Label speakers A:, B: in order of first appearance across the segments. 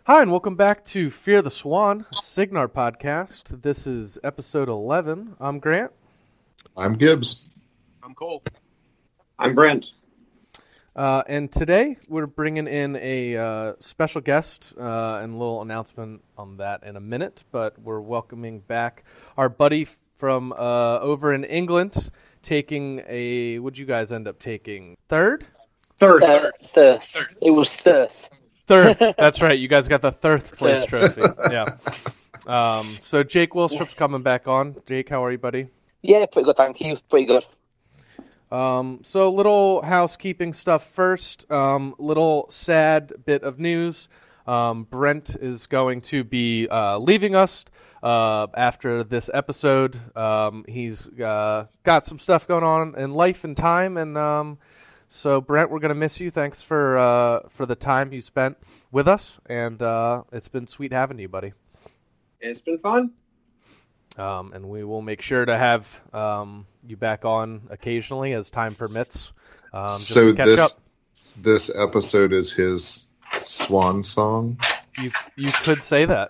A: Hi, and welcome back to Fear the Swan, Signar podcast. This is episode 11. I'm Grant.
B: I'm Gibbs.
C: I'm Cole.
D: I'm Brent.
A: And today we're bringing in a special guest and a little announcement on that in a minute, but we're welcoming back our buddy from over in England, taking a, what'd you guys end up taking? Third.
D: Third.
E: It was third.
A: Third. That's right. You guys got the third place trophy. Yeah. So Jake Wilstrup's coming back on. Jake, how are you, buddy?
E: Yeah, pretty good, thank you. Pretty good.
A: So little housekeeping stuff first. Little sad bit of news. Brent is going to be leaving us after this episode. He's got some stuff going on in life and time, and so Brent, we're gonna miss you. Thanks for the time you spent with us, and it's been sweet having you, buddy.
D: It's been fun.
A: And we will make sure to have you back on occasionally as time permits. Just
B: So
A: to catch up.
B: this episode is his swan song.
A: You could say that.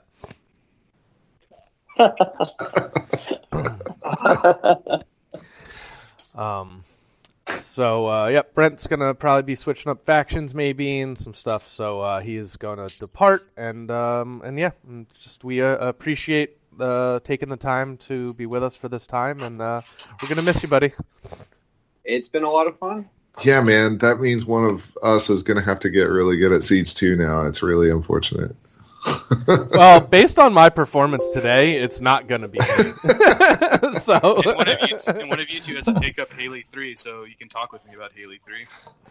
A: So Brent's gonna probably be switching up factions maybe and some stuff. So he is gonna depart, and just we appreciate taking the time to be with us for this time, and we're gonna miss you, buddy.
D: It's been a lot of fun.
B: Yeah, man, that means one of us is going to have to get really good at Siege 2 now. It's really unfortunate.
A: Well, based on my performance today, it's not going to be me. So,
C: and one of you two has to take up Haley 3, so you can talk with me about Haley 3.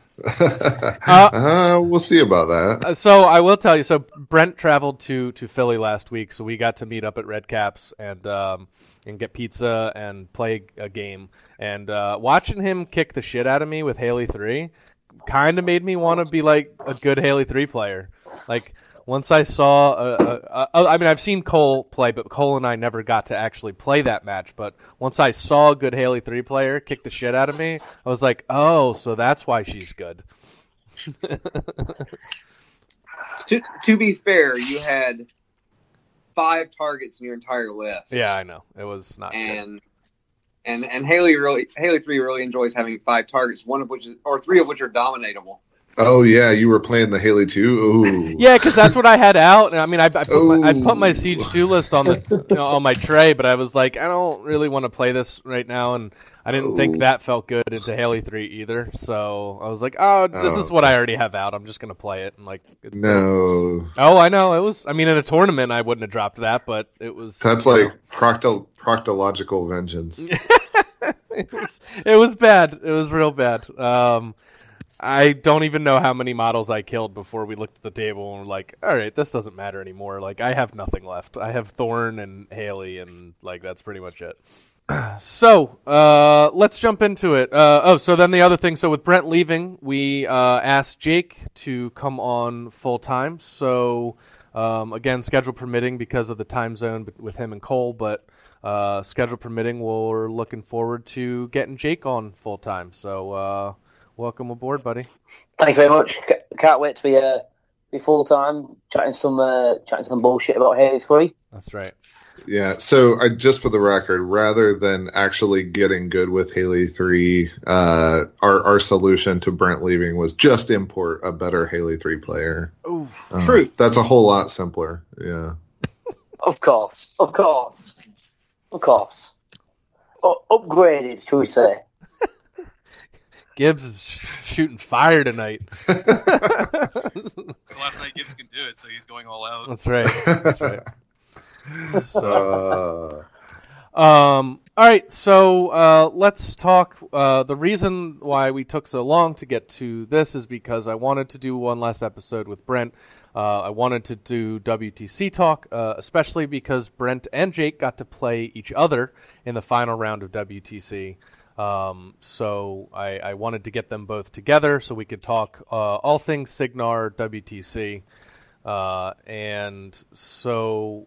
B: We'll see about that.
A: So I will tell you. So Brent traveled to Philly last week, so we got to meet up at Red Caps and get pizza and play a game. And watching him kick the shit out of me with Haley 3 kind of made me want to be like a good Haley 3 player. Like once I saw, I've seen Cole play, but Cole and I never got to actually play that match. But once I saw a good Haley 3 player kick the shit out of me, I was like, oh, so that's why she's good.
D: To be fair, you had 5 targets in your entire list.
A: Yeah, I know. It was not
D: good. And Haley 3 really enjoys having 5 targets, 3 of which are dominatable.
B: Oh, yeah, you were playing the Haley 2? Ooh.
A: Yeah, because that's what I had out. I mean, I put my Siege 2 list on the on my tray, but I was like, I don't really want to play this right now, and I didn't think that felt good into Haley 3 either. So I was like, this is what I already have out. I'm just going to play it. And
B: no.
A: Oh, I know. It was. I mean, in a tournament, I wouldn't have dropped that, but it was.
B: That's like proctological vengeance.
A: It was bad. It was real bad. I don't even know how many models I killed before we looked at the table and were like, all right, this doesn't matter anymore. Like, I have nothing left. I have Thorn and Haley, and, that's pretty much it. So, let's jump into it. So then the other thing, so with Brent leaving, we asked Jake to come on full-time. So, again, schedule permitting because of the time zone with him and Cole, but schedule permitting, we're looking forward to getting Jake on full-time. So, welcome aboard, buddy.
E: Thank you very much. Can't wait to be full time chatting some bullshit about Haley 3.
A: That's right.
B: Yeah. So, just for the record, rather than actually getting good with Haley 3, our solution to Brent leaving was just import a better Haley 3 player.
A: Ooh,
D: true.
B: That's a whole lot simpler. Yeah.
E: Of course. Upgraded, shall we say?
A: Gibbs is shooting fire tonight.
C: Last night Gibbs can do it, so he's going all out.
A: That's right. So, all right. So let's talk. The reason why we took so long to get to this is because I wanted to do one last episode with Brent. I wanted to do WTC talk, especially because Brent and Jake got to play each other in the final round of WTC. So I wanted to get them both together so we could talk all things Signar WTC. And so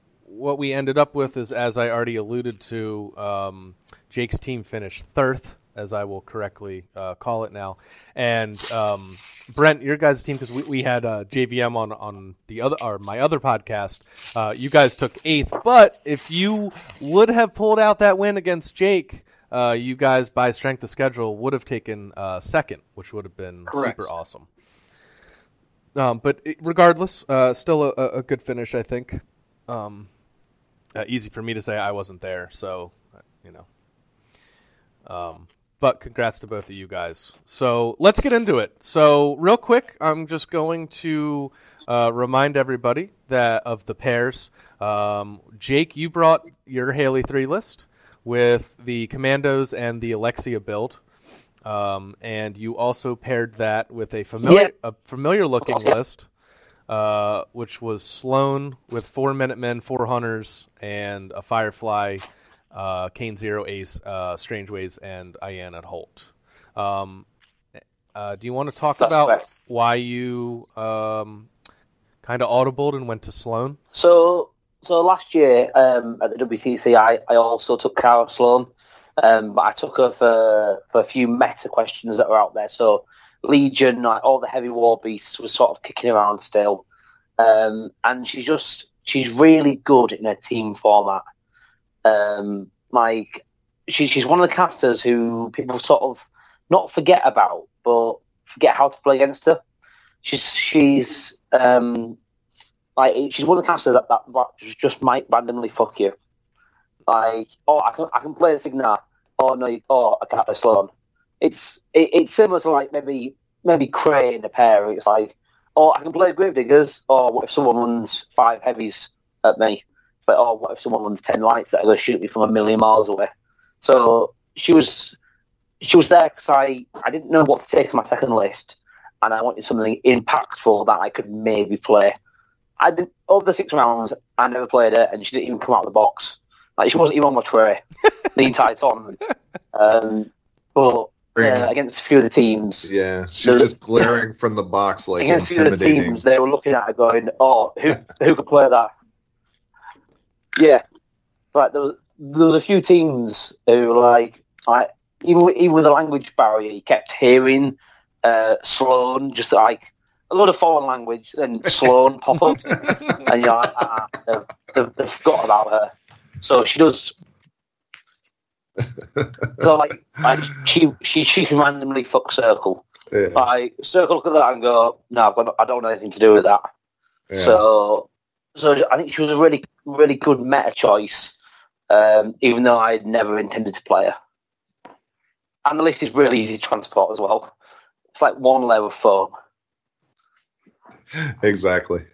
A: what we ended up with is, as I already alluded to, Jake's team finished third as I will correctly call it now. And Brent, your guys' team, because we had JVM on the other, or my other podcast. You guys took 8th, but if you would have pulled out that win against Jake, you guys by strength of schedule would have taken 2nd, which would have been super awesome. But regardless, still a good finish, I think. Easy for me to say, I wasn't there, so but congrats to both of you guys. So let's get into it. So real quick, I'm just going to remind everybody that of the pairs. Jake, you brought your Haley 3 list with the Commandos and the Alexia build. And you also paired that with a familiar looking list, which was Sloan with 4 Minutemen, 4 Hunters, and a Firefly, Kane Zero, Ace, Strangeways, and Ian at Holt. Do you want to talk about why you kind of audibled and went to Sloan?
E: So last year at the WTC, I also took Cara Sloan, but I took her for a few meta questions that were out there. So Legion, like all the heavy war beasts, was sort of kicking around still, and she's really good in her team format. She's one of the casters who people sort of not forget about, but forget how to play against her. She's one of the casters that just might randomly fuck you. Like, I can play a Signar. I can't play Sloan. It's similar to like maybe Cray in a pair. It's like, I can play Gravediggers. What if someone runs 5 heavies at me? It's like, what if someone runs 10 lights that are going to shoot me from a million miles away? So she was there because I didn't know what to take to my second list, and I wanted something impactful that I could maybe play. Over the 6 rounds, I never played her, and she didn't even come out of the box. Like, she wasn't even on my tray the entire tournament. But against a few of the teams... Yeah,
B: she's just glaring from the box like
E: against a few of the teams, they were looking at her going, who could play that? Yeah. Like, there was a few teams who were like even with the language barrier, you kept hearing Sloan, just like a lot of foreign language, then Sloan pop up. And you're like, they've forgot about her. So she does. So like she can randomly fuck Circle. Yeah. Like Circle look at that and go, no, I don't want anything to do with that. Yeah. So I think she was a really, really good meta choice, even though I had never intended to play her. And the list is really easy to transport as well. It's like one layer of foam.
B: Exactly.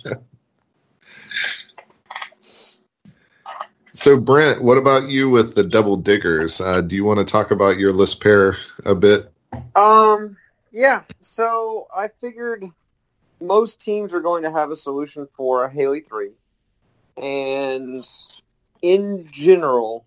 B: So, Brent, what about you with the Double Diggers? Do you want to talk about your list pair a bit?
D: Yeah. So I figured most teams are going to have a solution for a Haley 3. And in general,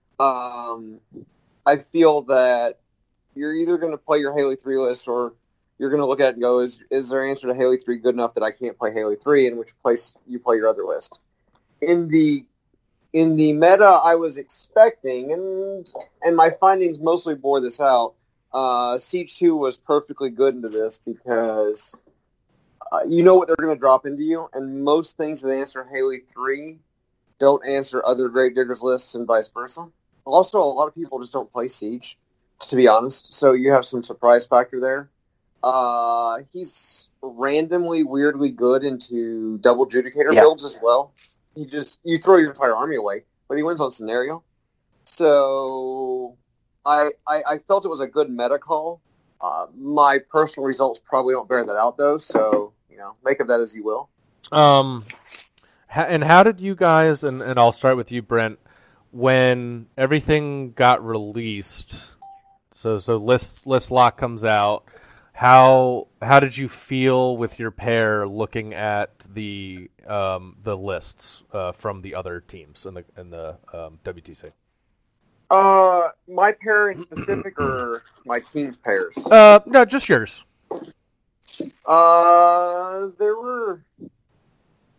D: I feel that you're either going to play your Haley 3 list or you're going to look at it and go, is their answer to Haley 3 good enough that I can't play Haley 3, in which place you play your other list? In the meta I was expecting, and my findings mostly bore this out, Siege 2 was perfectly good into this because you know what they're going to drop into you, and most things that answer Haley 3 don't answer other Gravediggers lists and vice versa. Also, a lot of people just don't play Siege, to be honest, so you have some surprise factor there. He's randomly, weirdly good into double Judicator builds as well. You throw your entire army away, but he wins on scenario. So I felt it was a good meta call. My personal results probably don't bear that out, though, so, make of that as you will.
A: And how did you guys, and I'll start with you, Brent, when everything got released, so list lock comes out, how did you feel with your pair looking at the lists from the other teams in the WTC?
D: My pair in specific, or my team's pairs?
A: No, just yours.
D: There were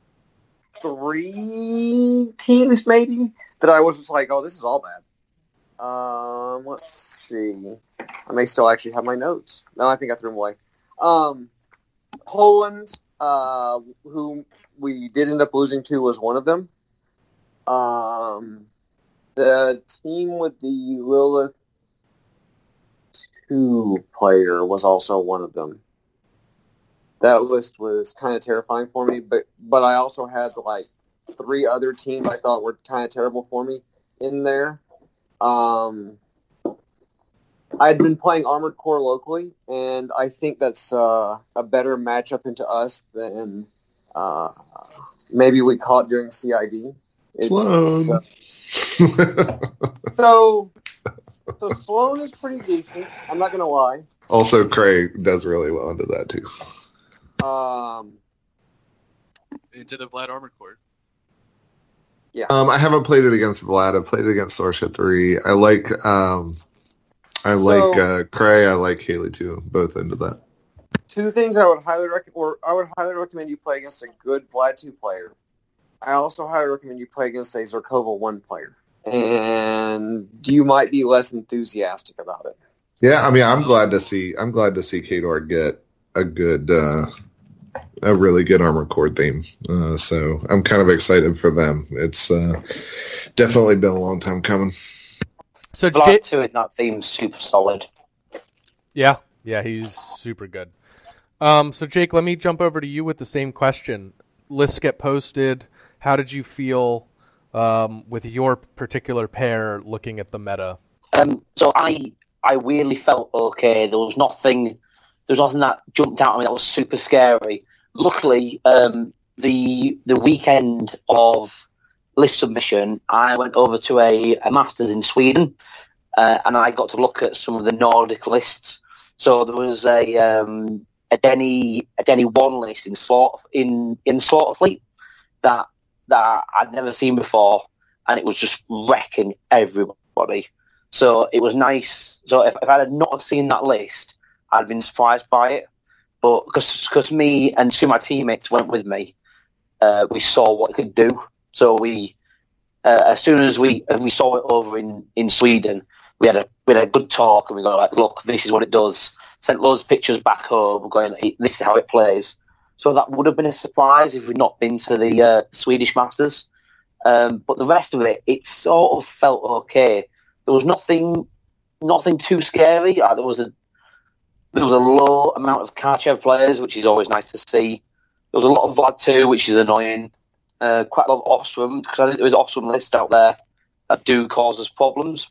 D: 3 teams maybe that I was just like, oh, this is all bad. Let's see. I may still actually have my notes. No, I think I threw them away. Poland, who we did end up losing to, was one of them. The team with the Lilith 2 player was also one of them. That list was kind of terrifying for me, but I also had like 3 other teams I thought were kind of terrible for me in there. I'd been playing Armored Core locally, and I think that's a better matchup into us than maybe we caught during CID.
B: Sloan.
D: So Sloan is pretty decent. I'm not gonna lie.
B: Also, Craig does really well into that too.
C: Into the Vlad Armored Core.
D: Yeah.
B: I haven't played it against Vlad. I've played it against Sorsha 3. I like Cray. I like Haley too. Both into that.
D: 2 things I would highly recommend you play against a good Vlad 2 player. I also highly recommend you play against a Zerkova 1 player. And you might be less enthusiastic about it.
B: Yeah, I mean, I'm glad to see Kador get a really good Armored Core theme. So I'm kind of excited for them. It's definitely been a long time coming.
A: So
E: Vlad 2 in that theme's super solid.
A: Yeah, he's super good. So Jake, let me jump over to you with the same question. Lists get posted. How did you feel with your particular pair looking at the meta?
E: So I weirdly felt okay. There was nothing that jumped out at me that was super scary. Luckily, the weekend of list submission, I went over to a Masters in Sweden, and I got to look at some of the Nordic lists. So there was a Denny 1 list in Slaughterfleet that I'd never seen before, and it was just wrecking everybody. So it was nice. So if I had not seen that list, I'd been surprised by it. But because me and 2 of my teammates went with me, we saw what it could do. So we, as soon as we saw it over in Sweden, we had a good talk, and we go like, look, this is what it does. Sent loads of pictures back home, going, this is how it plays. So that would have been a surprise if we'd not been to the Swedish Masters. But the rest of it sort of felt okay. There was nothing too scary. There was a low amount of Karchev players, which is always nice to see. There was a lot of Vlad 2, which is annoying. Quite a lot of Ostrom, because I think there was Ostrom lists out there that do cause us problems.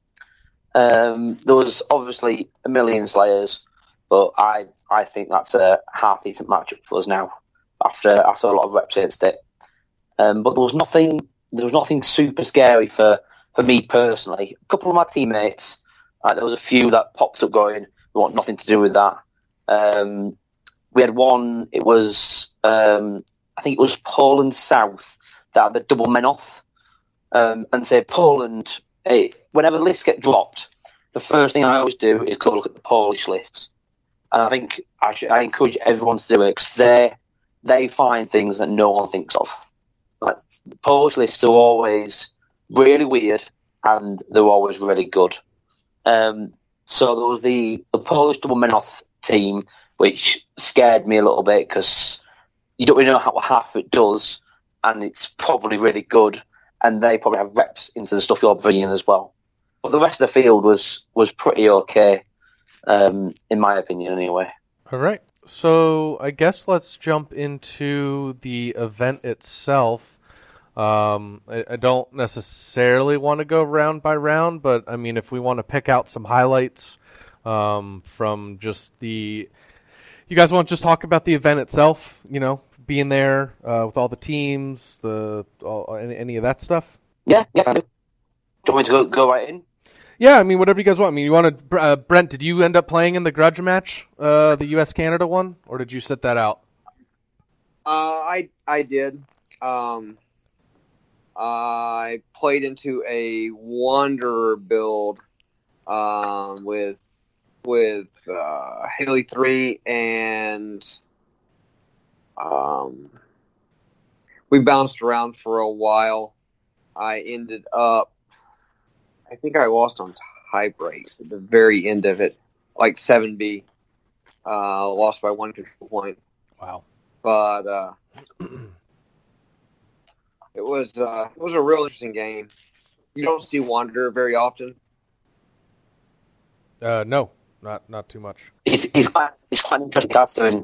E: There was obviously a million Slayers, but I think that's a half decent matchup for us now after a lot of reps against it. But there was nothing super scary for me personally. A couple of my teammates, there was a few that popped up going, we want nothing to do with that. We had one, it was, I think it was Poland South, that had the double Menoth. And say Poland, whenever lists get dropped, the first thing I always do is go look at the Polish lists. And I think I encourage everyone to do it, because they find things that no one thinks of. Like, Polish lists are always really weird, and they're always really good. So there was the Polish double Menoth team, which scared me a little bit, because you don't really know how half it does, and it's probably really good, and they probably have reps into the stuff you're bringing as well. But the rest of the field was pretty okay, in my opinion, anyway.
A: All right. So I guess let's jump into the event itself. I don't necessarily want to go round by round, but I mean, if we want to pick out some highlights from just you guys want to just talk about the event itself, being there with all the teams, any of that stuff?
E: Yeah, I do. Do you want me to go right in?
A: Yeah, I mean, whatever you guys want. I mean, you want to... Brent, did you end up playing in the grudge match, the U.S.-Canada one, or did you sit that out?
D: I did. I played into a Wanderer build with Haley 3, and we bounced around for a while. I ended up I think I lost on tie breaks at the very end of it, like 7B. Lost by 1 control point.
A: Wow.
D: But it was a real interesting game. You don't see Wanderer very often.
A: No, not too much.
E: It's quite an interesting caster. And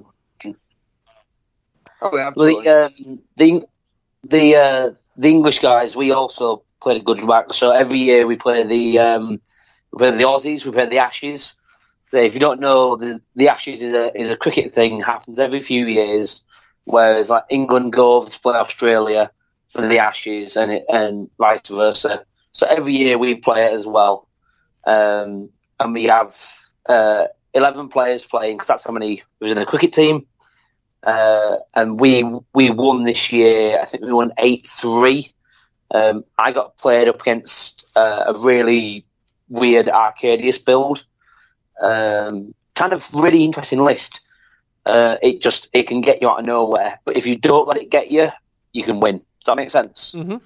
D: Oh, absolutely.
E: the English guys, we also play a good back. So every year we play the Aussies, we play the Ashes. So if you don't know, the Ashes is a cricket thing. Happens every few years, whereas like England go over to play Australia for the Ashes, and vice versa. So every year we play it as well, and we have 11 players playing because that's how many was in the cricket team. And we won this year. I think we won 8-3. I got played up against a really weird Arcadius build. Kind of really interesting list. It can get you out of nowhere, but if you don't let it get you, you can win. Does that make sense?
A: Mm-hmm.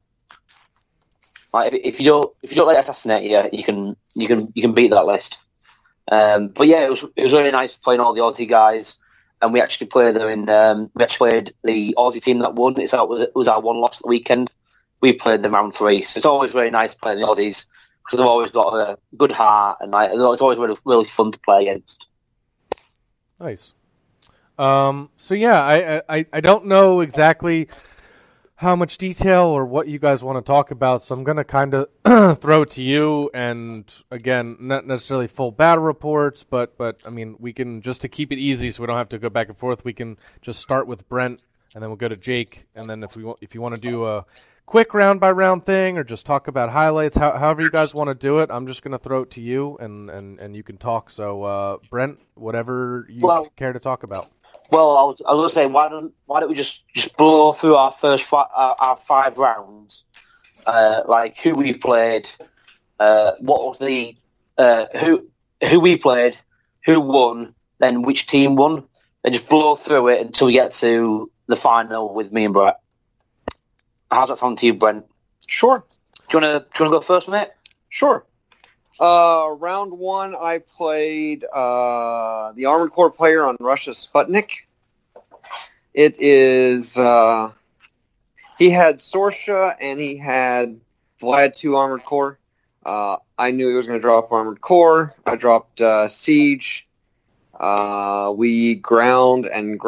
E: Like if you don't let it assassinate you can beat that list. But yeah, it was really nice playing all the Aussie guys, and we actually played them in. We actually played the Aussie team that won. It was our one loss at the weekend. We played them round 3, so it's always really nice playing the Aussies because they've always got a good heart, and like it's always really, really fun to play against.
A: Nice. So yeah, I don't know exactly how much detail or what you guys want to talk about, so I'm going to kind of throw it to you, and again, not necessarily full battle reports, but I mean, we can, just to keep it easy so we don't have to go back and forth, we can just start with Brent, and then we'll go to Jake, and then if you want to do a quick round-by-round thing or just talk about highlights, however you guys want to do it, I'm just going to throw it to you, and you can talk. So, Brent, whatever you care to talk about.
E: Well, I was going to say, why don't we just blow through our first our 5 rounds, like who we played, what was the who we played, who won, then which team won, and just blow through it until we get to the final with me and Brett. How's that sound to you, Brent?
D: Sure.
E: Do you want to go first, mate?
D: Sure. Round 1, I played the Armored Core player on Russia's Sputnik. It is he had Sorsha and he had Vlad 2 Armored Core. I knew he was going to drop Armored Core. I dropped Siege. We ground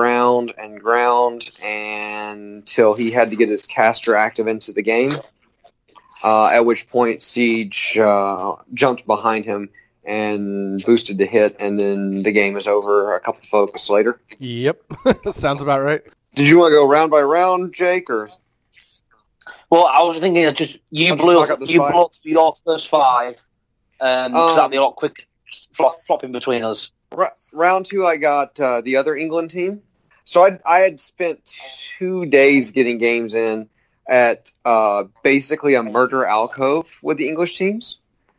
D: until he had to get his caster active into the game. At which point Siege jumped behind him and boosted the hit, and then the game is over a couple of focus later.
A: Yep. Sounds about right.
D: Did you want to go round by round, Jake, or?
E: Well, I was thinking of just you blew through your first 5, because that'd be a lot quicker, flopping between us.
D: Round 2, I got the other England team. So I had spent 2 days getting games in at basically a murder alcove with the English teams.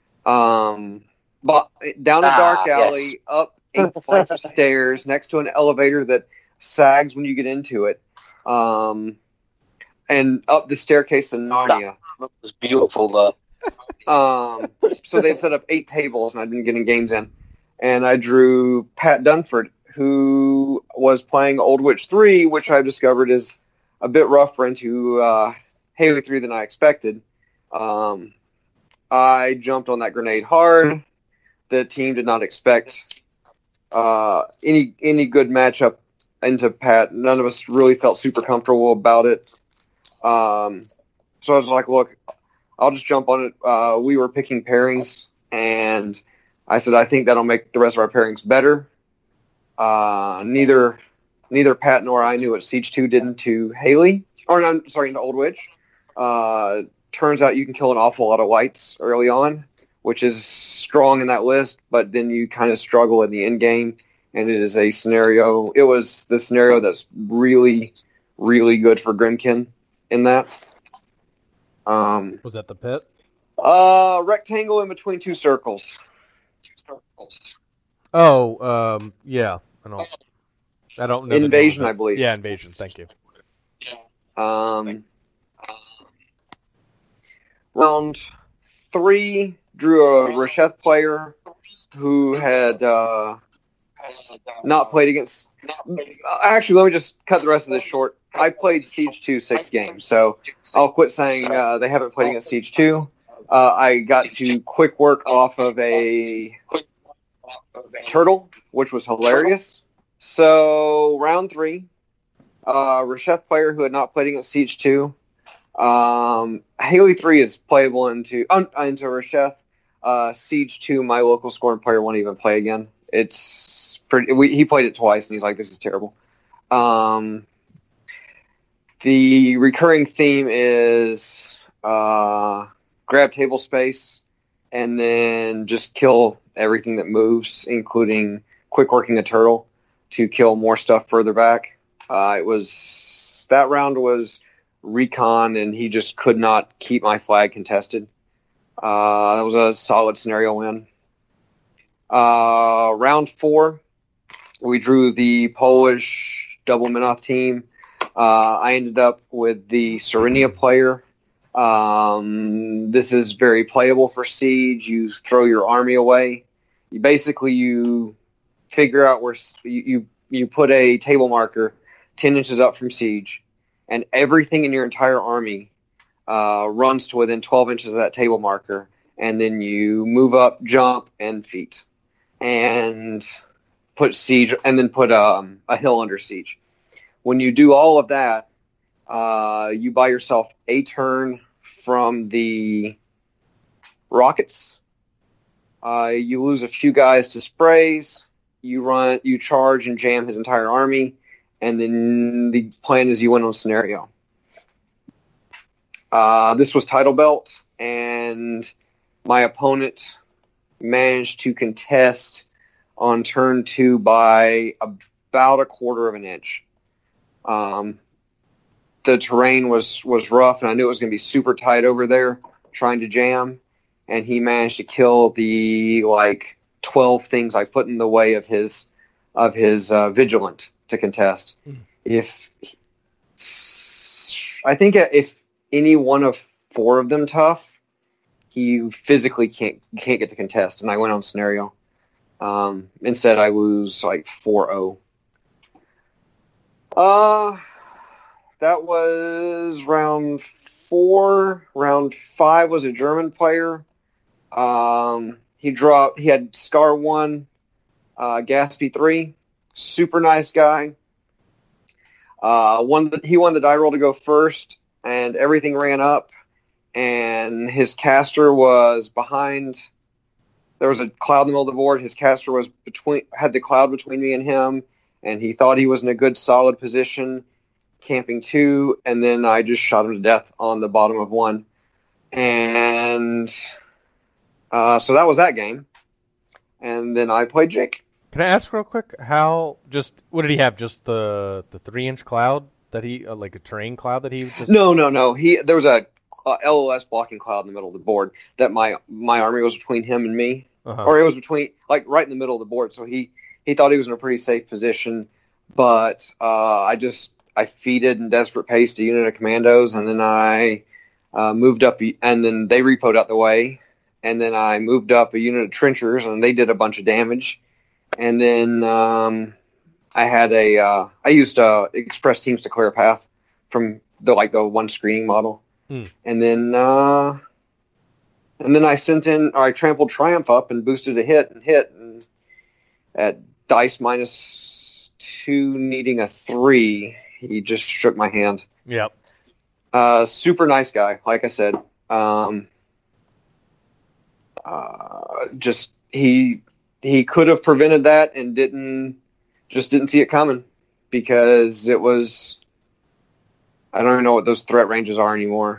D: But down a dark alley, up 8 flights of stairs, next to an elevator that sags when you get into it, and up the staircase to Narnia.
E: That was beautiful, though.
D: So they'd set up 8 tables, and I'd been getting games in. And I drew Pat Dunford, who was playing Old Witch 3, which I've discovered is a bit rougher into Haley 3 than I expected. I jumped on that grenade hard. The team did not expect any good matchup into Pat. None of us really felt super comfortable about it. So I was like, look, I'll just jump on it. We were picking pairings, and I said, I think that'll make the rest of our pairings better. Neither Pat nor I knew what Siege 2 did into Haley. Into Old Witch. Turns out you can kill an awful lot of whites early on, which is strong in that list, but then you kind of struggle in the end game, and it was the scenario that's really, really good for Grimkin in that.
A: Was that the pit?
D: Rectangle in between 2 circles.
A: Oh, yeah. I don't know.
D: Invasion, I believe.
A: Yeah, Invasion. Thank you.
D: 3, drew a Rasheth player who had not played against... Actually, let me just cut the rest of this short. I played Siege 2 6 games, so I'll quit saying they haven't played against Siege 2. I got to quick work off of a turtle, which was hilarious. So, round 3, Rasheth player who had not played against Siege 2. Haley 3 is playable into Rasheth. Siege 2, my local scoring player won't even play again. It's pretty. He played it twice, and he's like, "This is terrible." The recurring theme is grab table space and then just kill everything that moves, including quick working a turtle to kill more stuff further back. That round was recon, and he just could not keep my flag contested. That was a solid scenario win. Round 4, we drew the Polish double Minoth team. I ended up with the Serenia player. This is very playable for Siege. You throw your army away. You figure out where you put a table marker 10 inches up from Siege, and everything in your entire army runs to within 12 inches of that table marker, and then you move up, jump, and feet, and put siege, and then put a hill under siege. When you do all of that, you buy yourself a turn from the rockets. You lose a few guys to sprays. You charge and jam his entire army, and then the plan is you win on scenario. This was title belt, and my opponent managed to contest on turn 2 by about a quarter of an inch. The terrain was rough, and I knew it was going to be super tight over there trying to jam, and he managed to kill the 12 things I put in the way of his vigilant to contest. If any one of 4 of them tough, he physically can't get to contest, and I went on scenario. Instead, I lose 4-0. That was round 4. Round 5 was a German player. He had Scar 1, Gaspy 3. Super nice guy. He won the die roll to go first, and everything ran up, and his caster was behind. There was a cloud in the middle of the board. His caster had the cloud between me and him, and he thought he was in a good, solid position, camping 2, and then I just shot him to death on the bottom of 1. And so that was that game. And then I played Jake.
A: Can I ask real quick, what did he have, just the 3-inch cloud that he, like a terrain cloud that he just...
D: No. There was a LOS blocking cloud in the middle of the board that my army was between him and me. Or it was between, right in the middle of the board, so he thought he was in a pretty safe position, but I feeded in desperate pace a unit of commandos, and then I moved up, and then they repoed out the way, and then I moved up a unit of trenchers, and they did a bunch of damage, and then I used express teams to clear a path from the one screening model, and then I trampled Triumph up and boosted a hit, and at dice -2 needing a 3, he just shook my hand.
A: Yep.
D: Super nice guy, like I said. He could have prevented that and didn't see it coming, because it was, I don't even know what those threat ranges are anymore.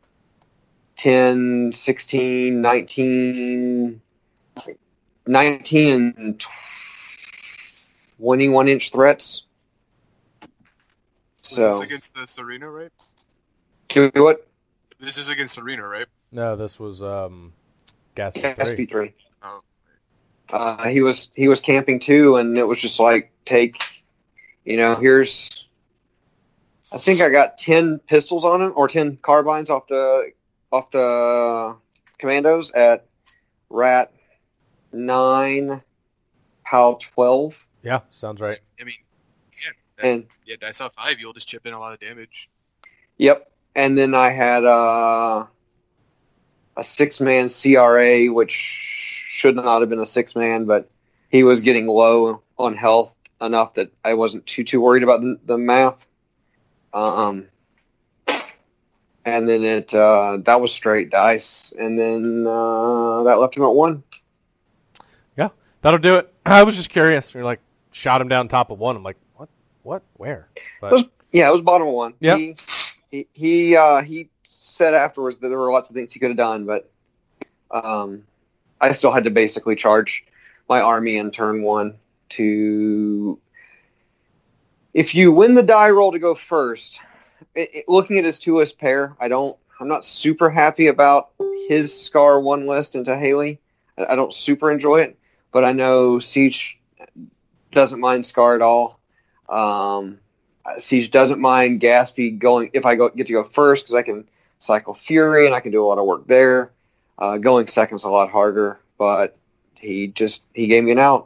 D: 10, 16, 19 and 21-inch threats.
C: Was this against the Serena, right?
D: Do what?
C: This is against Serena, right?
A: No, this was Gaspy
D: 3.
C: Oh.
D: He was camping 2, and it was just here's, I think I got 10 pistols on him, or 10 carbines off the Commandos at Rat 9, PAL 12.
A: Yeah, sounds right.
C: I mean,
D: And
C: Dice off 5, you'll just chip in a lot of damage.
D: yep. And then I had a 6-man CRA, which should not have been a 6-man, but he was getting low on health enough that I wasn't too worried about the math. And then that was straight dice, and then that left him at 1.
A: Yeah, that'll do it. I was just curious. You're like, shot him down top of 1. I'm like, what, where? But
D: It was bottom 1.
A: Yeah.
D: He said afterwards that there were lots of things he could have done, but I still had to basically charge my army in turn 1 to. If you win the die roll to go first, looking at his 2-list pair, I'm not super happy about his Scar 1 list into Haley. I don't super enjoy it, but I know Siege doesn't mind Scar at all. Siege doesn't mind Gaspy going if I get to go first because I can cycle Fury and I can do a lot of work there. Going second's a lot harder, but he gave me an out.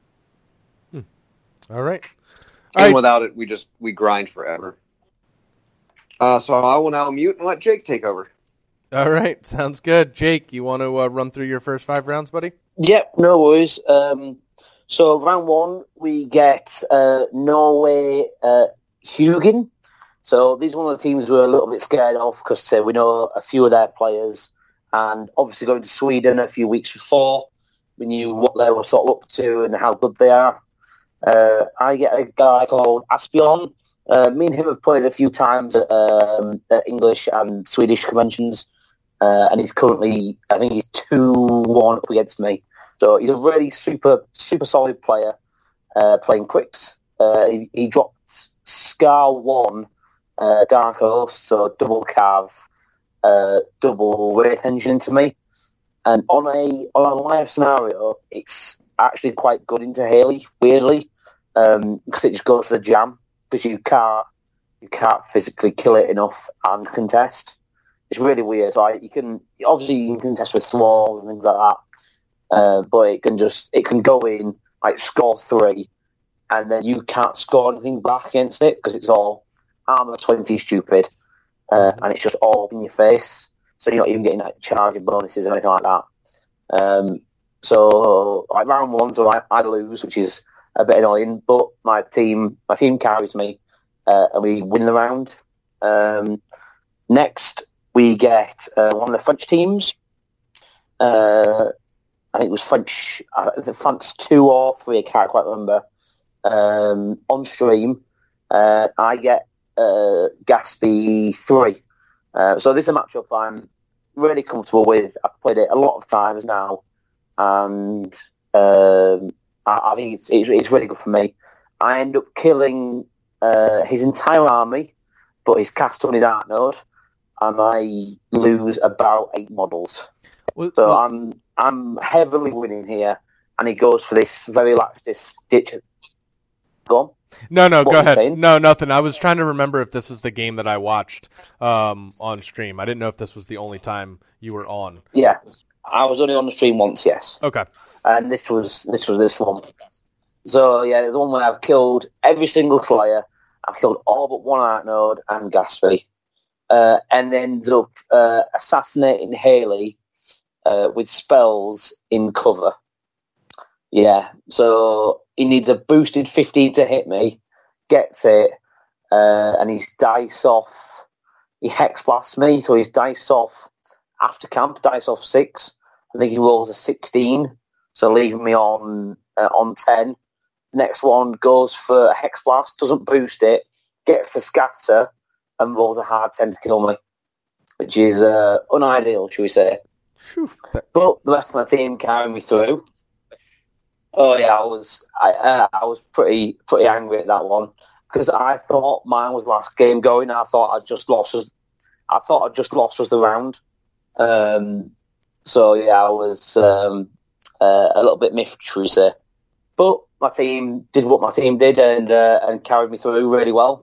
A: all right.
D: And without it, we grind forever. So I will now mute and let Jake take over.
A: All right, sounds good. Jake, you want to run through your first 5 rounds, buddy?
E: Yep, no worries. So round 1, we get Norway Hugin. So these are one of the teams we're a little bit scared of because we know a few of their players. And obviously going to Sweden a few weeks before, we knew what they were sort of up to and how good they are. I get a guy called Aspion. Me and him have played a few times at English and Swedish conventions. And he's currently, I think he's 2-1 up against me. So he's a really super solid player playing Crix. He dropped Scar 1, Dark Host, so double Cav, double Wraith Engine into me. And on a live scenario, it's actually quite good into Haley, weirdly, because it just goes for the jam, because you can't physically kill it enough and contest. It's really weird. Like you can contest with thralls and things like that, but it can go in like score 3, and then you can't score anything back against it because it's all armor 20 stupid, and it's just all in your face. So you're not even getting like charging bonuses or anything like that. So like round 1, so I lose, which is a bit annoying. But my team carries me, and we win the round. Next, we get one of the French teams. I think it was French. The France 2 or 3. I can't quite remember. On stream, I get Gaspy 3. So this is a matchup I'm really comfortable with. I've played it a lot of times now, and I think it's really good for me. I end up killing his entire army, but he's cast on his art node, and I lose about 8 models. So I'm heavily winning here, and he goes for this very lax ditch. Go on.
A: No,
E: What
A: go
E: were you
A: ahead.
E: saying?
A: No, nothing. I was trying to remember if this is the game that I watched on stream. I didn't know if this was the only time you were on.
E: Yeah, I was only on the stream once, yes.
A: Okay.
E: And this was this one. So yeah, the one where I've killed every single player. I've killed all but one art node and Gaspy, and ends up assassinating Haley with spells in cover. Yeah, so he needs a boosted 15 to hit me, gets it, and he's dice off. He hex blasts me, so he's dice off after camp, dice off 6. I think he rolls a 16, so leaving me on 10. Next one goes for a hex blast, doesn't boost it, gets the scatter, and rolls a hard 10 to kill me, which is unideal, shall we say.
A: Phew.
E: But the rest of my team carried me through. Oh yeah, I was pretty angry at that one because I thought mine was last game going. I thought I'd just lost us the round. So yeah, I was a little bit miffed, should we say? But my team did what my team did and carried me through really well.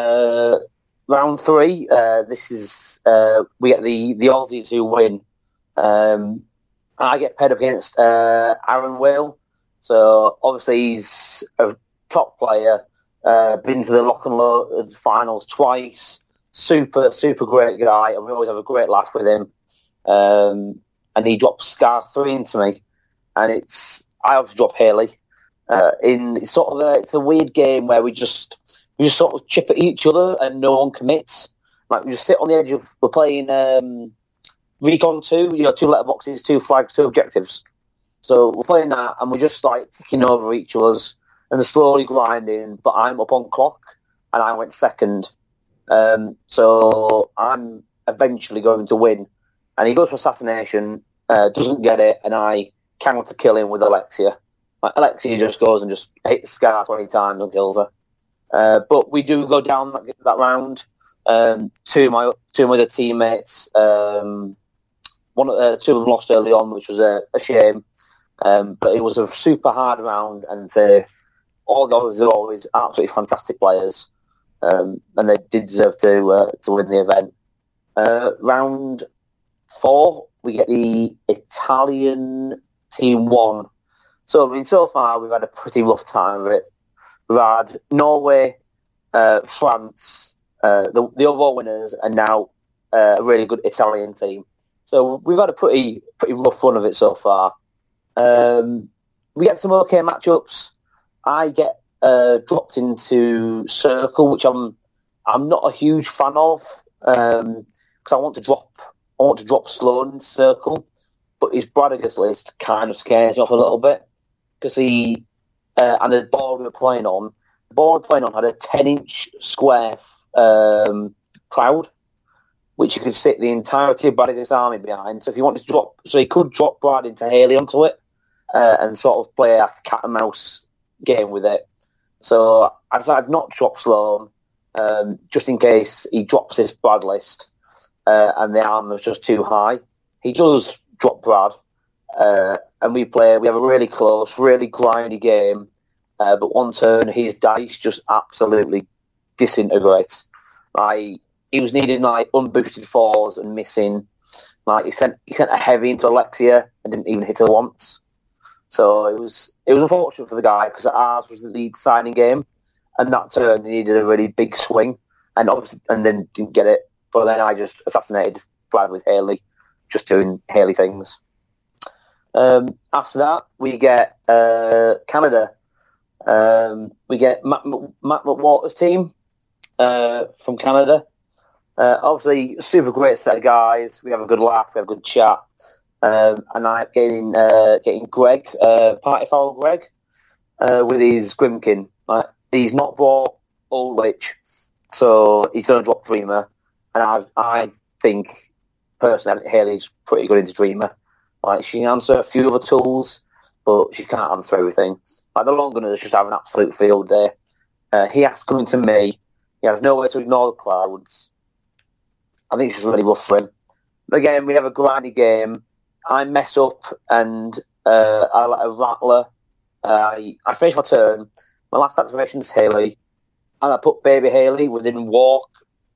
E: Round 3, this is we get the Aussies who win I get paired up against Aaron Whale. So obviously he's a top player, been to the Lock and Load finals twice, super great guy, and we always have a great laugh with him. And he drops Scar 3 into me, and I obviously drop Haley. It's a weird game where we just sort of chip at each other and no one commits. Like we just sit on the edge of, we're playing Recon 2, 2 letterboxes, 2 flags, 2 objectives. So we're playing that and we're just like ticking over each other's and slowly grinding, but I'm up on clock and I went second. So I'm eventually going to win. And he goes for assassination, doesn't get it, and I counter kill him with Alexia. Alexia just goes and just hits Scar 20 times and kills her. But we do go down that round. Two of my other teammates, two of them lost early on, which was a shame. But it was a super hard round, and all those are always absolutely fantastic players, and they did deserve to win the event. Round 4, we get the Italian team 1. So, so far we've had a pretty rough time of it. We've had Norway, France, the overall winners, and now a really good Italian team. So we've had a pretty rough run of it so far. We get some okay matchups. I get dropped into Circle, which I'm not a huge fan of, because I want to drop Sloan in Circle, but his Bradigus list kind of scares me off a little bit because he and the board we're playing on had a 10-inch square cloud, which you could sit the entirety of Bradigus' army behind. So if you want to drop, so he could drop Brad into Haley onto it and sort of play a cat and mouse game with it. So I decided not to drop Sloan just in case he drops his Brad list and the armor's just too high. He does drop Brad, and we have a really close, really grindy game. But one turn, his dice just absolutely disintegrate. He was needing unboosted 4s and missing. He sent a heavy into Alexia and didn't even hit her once. So it was unfortunate for the guy because ours was the lead signing game, and that turn he needed a really big swing, and then didn't get it. But then I just assassinated Brad with Haley, just doing Haley things. After that, we get Canada. We get Matt McWater's team from Canada. Obviously, super great set of guys. We have a good laugh, we have a good chat. And I'm getting Greg, Party Foul Greg, with his Grimkin. He's not brought Old Witch, so he's going to drop Dreamer. And I think, personally, Haley's pretty good into Dreamer. She can answer a few other tools, but she can't answer everything. The Londoners just have an absolute field day. He has to come into me. He has nowhere to ignore the clouds. I think it's just really rough for him. But again, we have a grindy game. I mess up and I let a Rattler. I finish my turn. My last activation is Haley. And I put Baby Haley within walk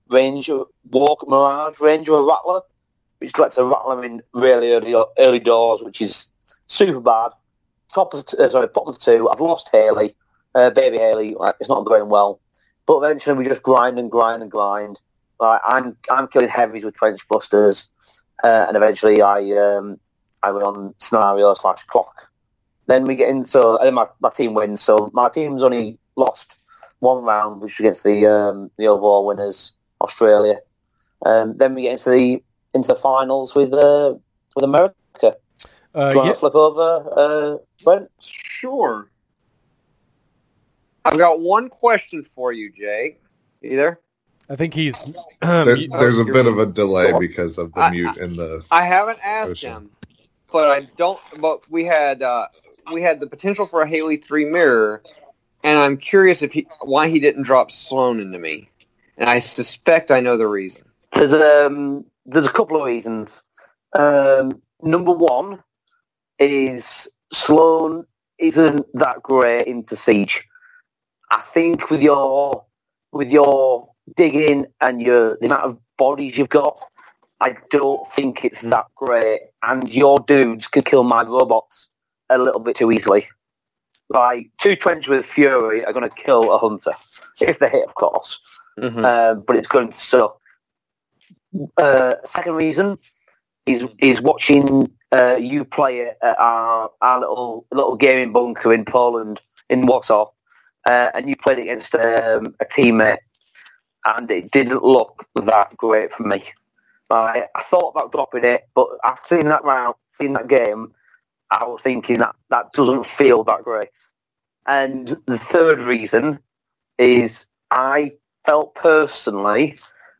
E: Mirage range of a Rattler, which lets a Rattler in really early doors, which is super bad. Bottom of 2, I've lost Haley. Baby Haley, it's not going well. But eventually we just grind and grind and grind. I'm killing heavies with trench busters, and eventually I went on scenario / clock. Then we get in, so and then my team wins. So my team's only lost one round, which was against the overall winners, Australia. Then we get into the finals with America. Do you want to flip over, Brent?
D: Sure. I've got one question for you, Jake. You there?
A: I think he's...
B: there's a bit of a delay because of the mute in the...
D: I haven't asked him, but I don't... But we had the potential for a Haley 3 mirror, and I'm curious why he didn't drop Sloan into me. And I suspect I know the reason.
E: There's a couple of reasons. Number one is Sloan isn't that great into Siege. I think with your digging and the amount of bodies you've got, I don't think it's that great, and your dudes can kill my robots a little bit too easily. Like, 2 trench with Fury are going to kill a Hunter, if they hit, of course.
D: Mm-hmm.
E: But it's going to suck. Second reason is watching you play it at our little gaming bunker in Poland, in Warsaw, and you played against a teammate, and it didn't look that great for me. I thought about dropping it, but after seeing that game, I was thinking that doesn't feel that great. And the third reason is I felt personally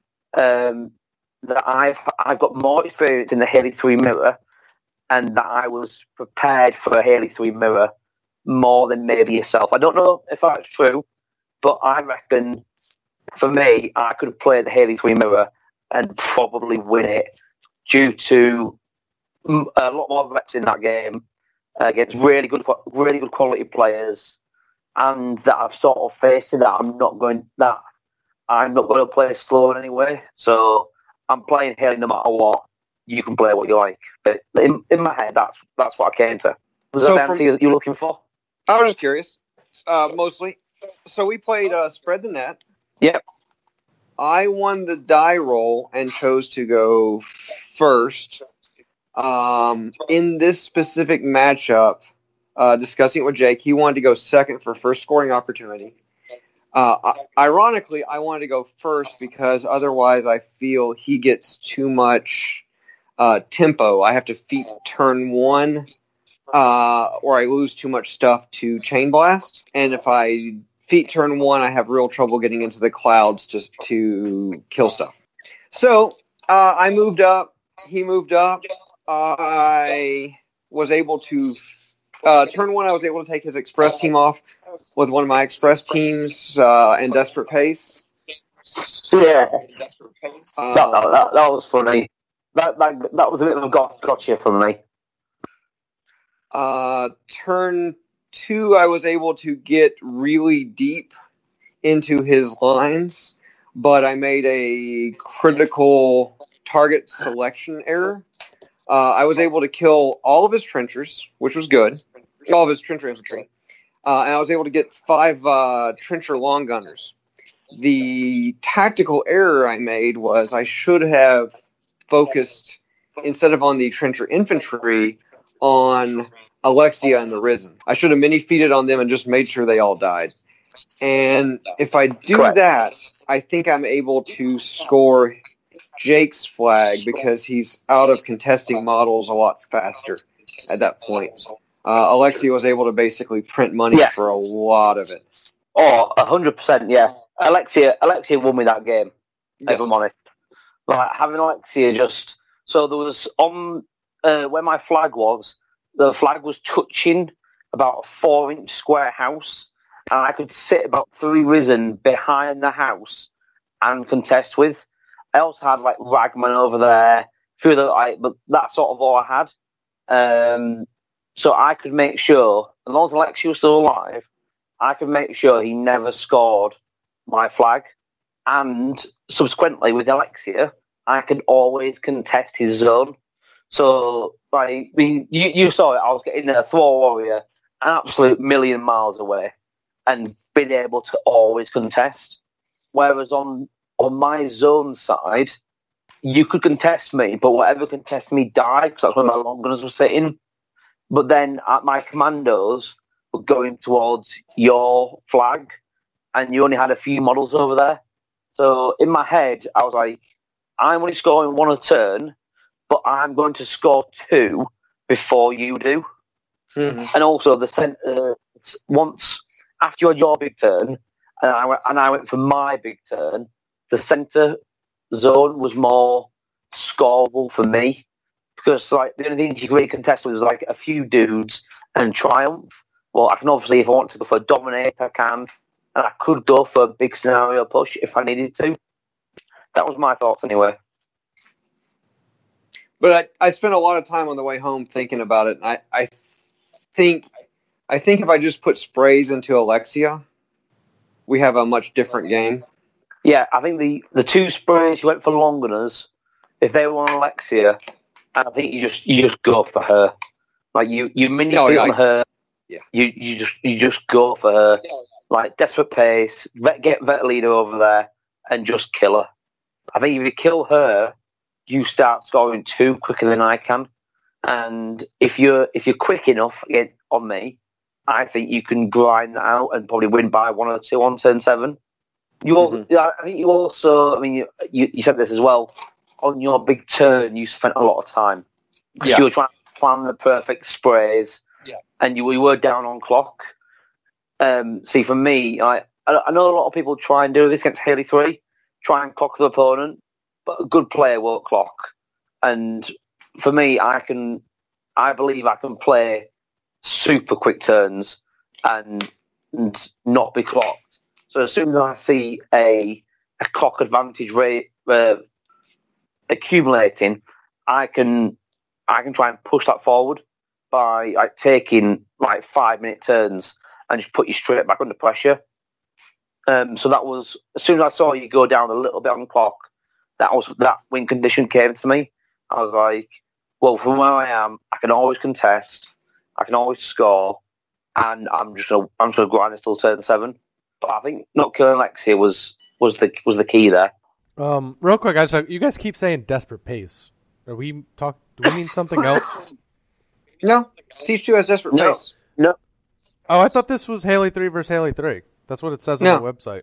E: that I've got more experience in the Haley 3 mirror, and that I was prepared for a Haley 3 mirror more than maybe yourself. I don't know if that's true, but I reckon for me, I could have played the Haley 3 mirror and probably win it due to a lot more reps in that game against really good quality players, and that I've sort of faced in that I'm not going to play slow in any way. So I'm playing Haley no matter what. You can play what you like. But in my head, that's what I came to. Was that the answer you're looking for?
D: I was just curious, mostly. So we played Spread the Net.
E: Yep.
D: I won the die roll and chose to go first. In this specific matchup, discussing it with Jake, he wanted to go second for first scoring opportunity. Ironically, I wanted to go first because otherwise I feel he gets too much tempo. I have to feat turn 1, or I lose too much stuff to Chain Blast. And if I feat turn 1, I have real trouble getting into the clouds just to kill stuff. So I moved up. He moved up. I was able to turn 1. I was able to take his express team off with one of my express teams in Desperate Pace.
E: Yeah, that was funny. That was a bit of a gotcha for me.
D: Turn 2, I was able to get really deep into his lines, but I made a critical target selection error. I was able to kill all of his trenchers, which was good. All of his trencher infantry. And I was able to get 5 trencher long gunners. The tactical error I made was I should have focused, instead of on the trencher infantry, on Alexia and the Risen. I should have mini-feeded on them and just made sure they all died. And if I do that, I think I'm able to score Jake's flag because he's out of contesting models a lot faster at that point. Alexia was able to basically print money for a lot of it.
E: Oh, 100%, yeah. Alexia won me that game, if I'm honest. Like, having Alexia just... So there was, on where my flag was, the flag was touching about a 4-inch square house, and I could sit about 3 Risen behind the house and contest with. I also had, like, Ragman over there, but that's sort of all I had. So I could make sure, as long as Alexia was still alive, I could make sure he never scored my flag. And subsequently, with Alexia, I could always contest his zone. So, like, you saw it. I was getting a Thor Warrior an absolute million miles away and being able to always contest. Whereas on my zone side, you could contest me, but whatever contested me died, because that's where my long gunners were sitting. But then my commandos were going towards your flag, and you only had a few models over there. So in my head, I was like, I'm only scoring 1 a turn, but I'm going to score 2 before you do. Mm-hmm. And also, the center, once after you had your big turn, and I went for my big turn, the center zone was more scoreable for me. Because, like, the only thing you could really contest was, like, a few dudes and Triumph. Well, I can obviously, if I want to go for a Dominate, I can. And I could go for a big scenario push if I needed to. That was my thoughts anyway.
D: But I spent a lot of time on the way home thinking about it. I think if I just put sprays into Alexia, we have a much different game.
E: Yeah, I think the 2 sprays you went for long gunners, if they were on Alexia, I think you just go for her. Like you mini on her.
D: Yeah.
E: You just go for her.
D: Yeah.
E: Like desperate pace. Get Vettelina over there and just kill her. I think if you kill her, you start scoring 2 quicker than I can. And if you're quick enough on me, I think you can grind that out and probably win by 1 or 2 on turn 7. I think you also. I mean, you said this as well. On your big turn, you spent a lot of time because you were trying to plan the perfect sprays, and you were down on clock. See, for me, I know a lot of people try and do this against Haley 3, try and clock the opponent, but a good player won't clock. And for me, I believe I can play super quick turns and not be clocked. So as soon as I see a clock advantage rate accumulating, I can try and push that forward by taking 5-minute turns and just put you straight back under pressure. So that was, as soon as I saw you go down a little bit on the clock, that win condition came to me. I was like, well, from where I am, I can always contest, I can always score, and I'm just gonna grind it till turn 7. But I think not killing Alexia was the key there.
A: Real quick, you guys keep saying desperate pace. Do we mean something else?
D: No, Siege 2 has desperate pace.
E: No.
A: Oh, I thought this was Haley 3 versus Haley 3. That's what it says on the website.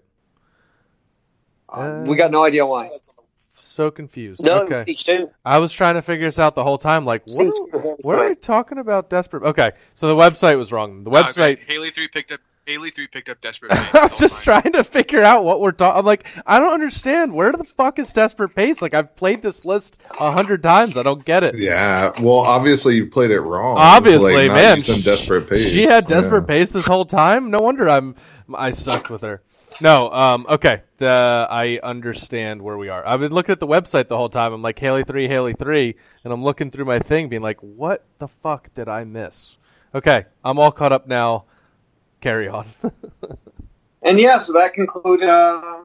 D: We got no idea why.
A: So confused.
E: No,
A: okay.
E: Siege 2.
A: I was trying to figure this out the whole time. Like, what are we talking about? Desperate. Okay, so the website was wrong. The website.
C: Okay. Haley 3 picked up desperate pace.
A: I'm just trying to figure out what we're talking. I'm like, I don't understand. Where the fuck is desperate pace? Like, I've played this list 100 times. I don't get it.
B: Yeah, well, obviously you played it wrong.
A: Obviously, man.
B: Some desperate pace.
A: She had desperate pace this whole time. No wonder I sucked with her. No, okay. I understand where we are. I've been looking at the website the whole time. I'm like, Haley 3, and I'm looking through my thing being like, what the fuck did I miss? Okay, I'm all caught up now. Carry on.
D: And so that concluded our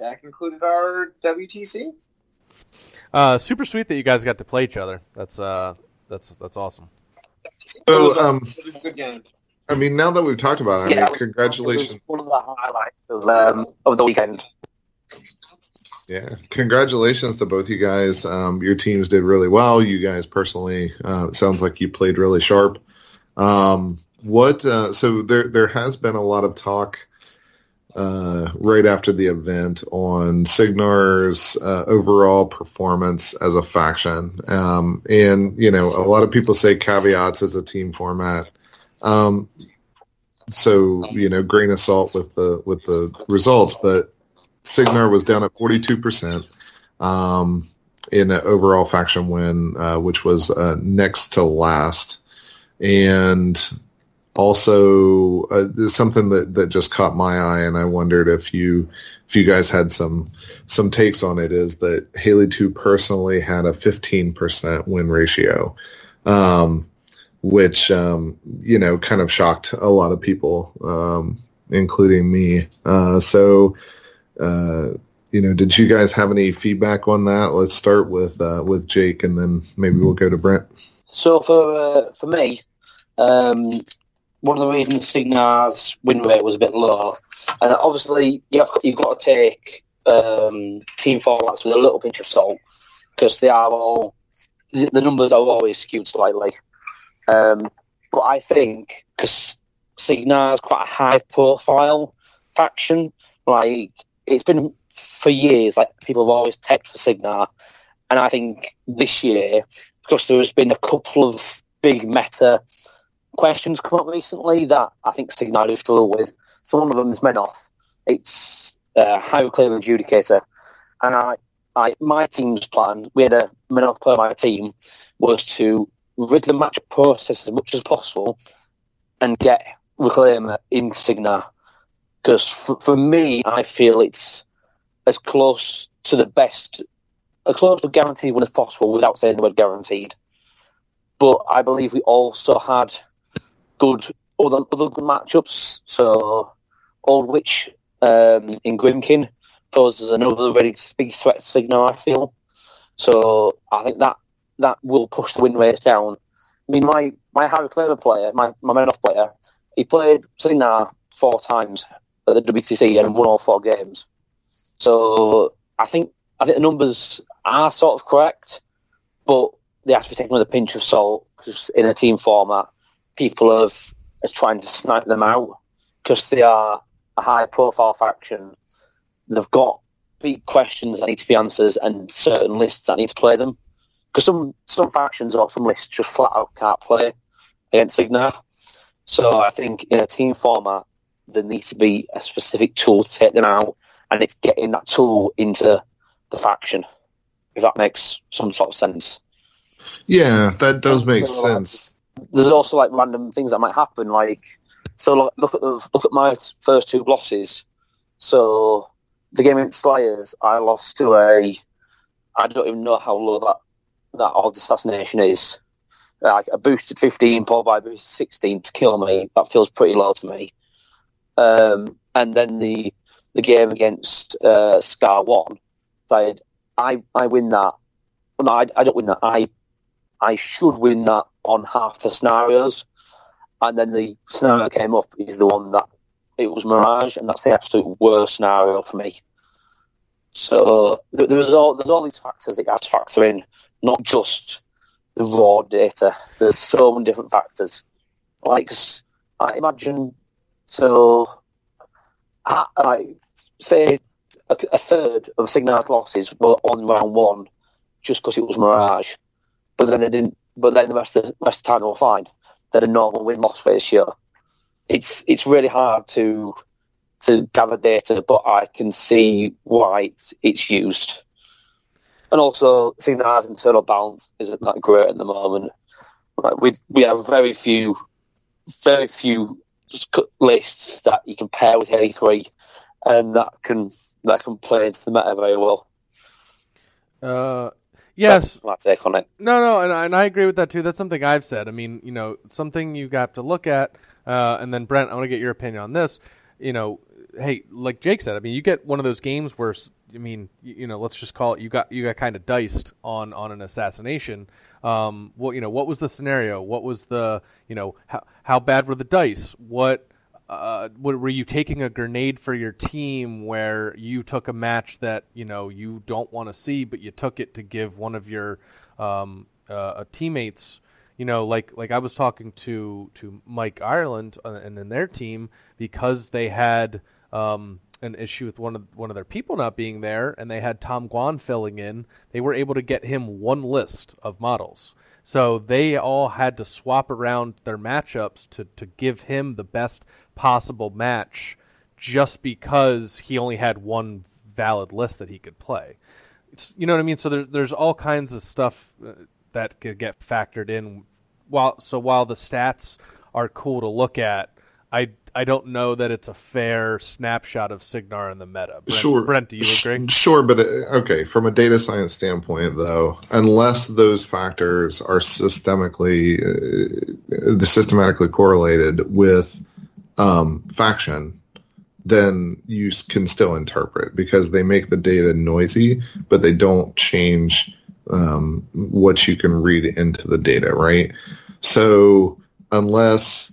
D: WTC.
A: Super sweet that you guys got to play each other. That's awesome.
B: So,
D: good game.
B: I mean, now that we've talked about it, congratulations.
E: One of the highlights of the weekend.
B: Yeah, congratulations to both you guys. Your teams did really well. You guys personally, it sounds like you played really sharp. So there has been a lot of talk right after the event on Signar's overall performance as a faction, and a lot of people say caveats as a team format. So grain of salt with the results, but Signar was down at 42% in an overall faction win, which was next to last, and also something that just caught my eye, and I wondered if you guys had some takes on it, is that Haley 2 personally had a 15% win ratio, which kind of shocked a lot of people, including me. Did you guys have any feedback on that? Let's start with Jake, and then maybe we'll go to Brent.
E: So for me, one of the reasons Signar's win rate was a bit low, and obviously you've got to take team formats with a little pinch of salt, because the numbers are always skewed slightly. But I think because Signar's quite a high-profile faction, like it's been for years, like people have always teched for Signar, and I think this year, because there has been a couple of big meta questions come up recently that I think Signar do struggle with. So one of them is Menoth. It's how to clear adjudicator, and my team's plan, we had a Menoth per my team, was to rig the match process as much as possible and get Reclaimer in Signar. Because for me, I feel it's as close to guaranteed win as possible without saying the word guaranteed. But I believe we also had other good matchups. So Old Witch in Grimkin poses another really big threat to Signar, I feel. So I think that will push the win rates down. I mean, my Harry Claver player, my men-off player, he played Signar 4 times at the WTC and won all 4 games. So I think the numbers are sort of correct, but they have to be taken with a pinch of salt, because in a team format, people are trying to snipe them out because they are a high-profile faction. They've got big questions that need to be answered and certain lists that need to play them. Because some factions or some lists just flat out can't play against Signar. So I think in a team format, there needs to be a specific tool to take them out, and it's getting that tool into the faction, if that makes some sort of sense.
B: Yeah, that does make sense.
E: There's also like random things that might happen. Look at my first 2 losses. So the game against Slayers, I lost to I don't even know how low that odd assassination is. Like a boosted 15 followed by a boosted 16 to kill me. That feels pretty low to me. And then the game against Scar 1, I win that. No, I don't win that. I should win that on half the scenarios. And then the scenario that came up is the one that it was Mirage, and that's the absolute worst scenario for me. So there's all these factors that you have to factor in, not just the raw data. There's so many different factors. Like, I imagine, so, say a third of Signar's losses were on round 1 just because it was Mirage, but then they didn't. But then the rest of the time they were fine. They had a normal win-loss ratio. It's really hard to gather data, but I can see why it's used. And also, Signar's internal balance isn't that great at the moment. Like we have very few lists that you can pair with Haley 3, and that can play into the meta very well.
A: Yes.
E: That's my take on it.
A: No, and I agree with that too. That's something I've said. I mean, something you got to look at, and then Brent, I want to get your opinion on this. Hey, like Jake said, I mean, you get one of those games where, I mean, let's just call it, you got kind of diced on an assassination. What was the scenario? What was the, how bad were the dice? What were you taking a grenade for your team where you took a match that you don't want to see, but you took it to give one of your teammates? Like I was talking to Mike Ireland and then their team, because they had an issue with one of their people not being there, and they had Tom Guan filling in. They were able to get him 1 list of models. So they all had to swap around their matchups to give him the best possible match, just because he only had 1 valid list that he could play. You know what I mean? So there's all kinds of stuff that could get factored in. While the stats are cool to look at, I don't know that it's a fair snapshot of Signar in the meta. Brent, do you agree?
B: Sure, but okay. From a data science standpoint, though, unless those factors are systematically correlated with faction, then you can still interpret, because they make the data noisy, but they don't change what you can read into the data, right? So unless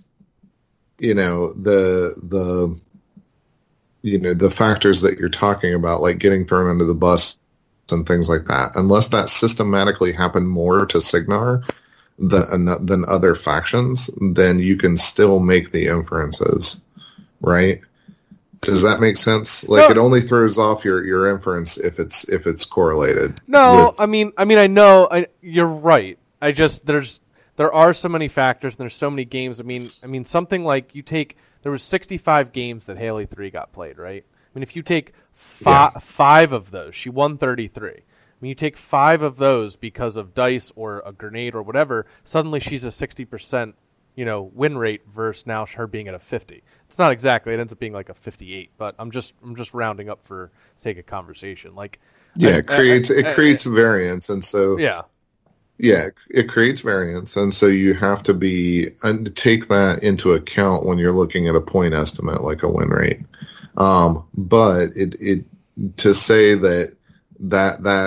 B: the factors that you're talking about, like getting thrown under the bus and things like that, unless that systematically happened more to Signar than other factions, then you can still make the inferences, right? Does that make sense? Like, it only throws off your inference if it's correlated.
A: No, I mean, I know you're right. There are so many factors and there's so many games. I mean, something like there was 65 games that Haley 3 got played, right? I mean, if you take 5 of those, she won 33. I mean, you take 5 of those because of dice or a grenade or whatever, suddenly she's a 60%, win rate versus now her being at a 50. It's not exactly, it ends up being like a 58, but I'm just rounding up for sake of conversation. Like,
B: it creates variance, and so Yeah, it creates variance, and so you have to take that into account when you're looking at a point estimate, like a win rate. But it to say that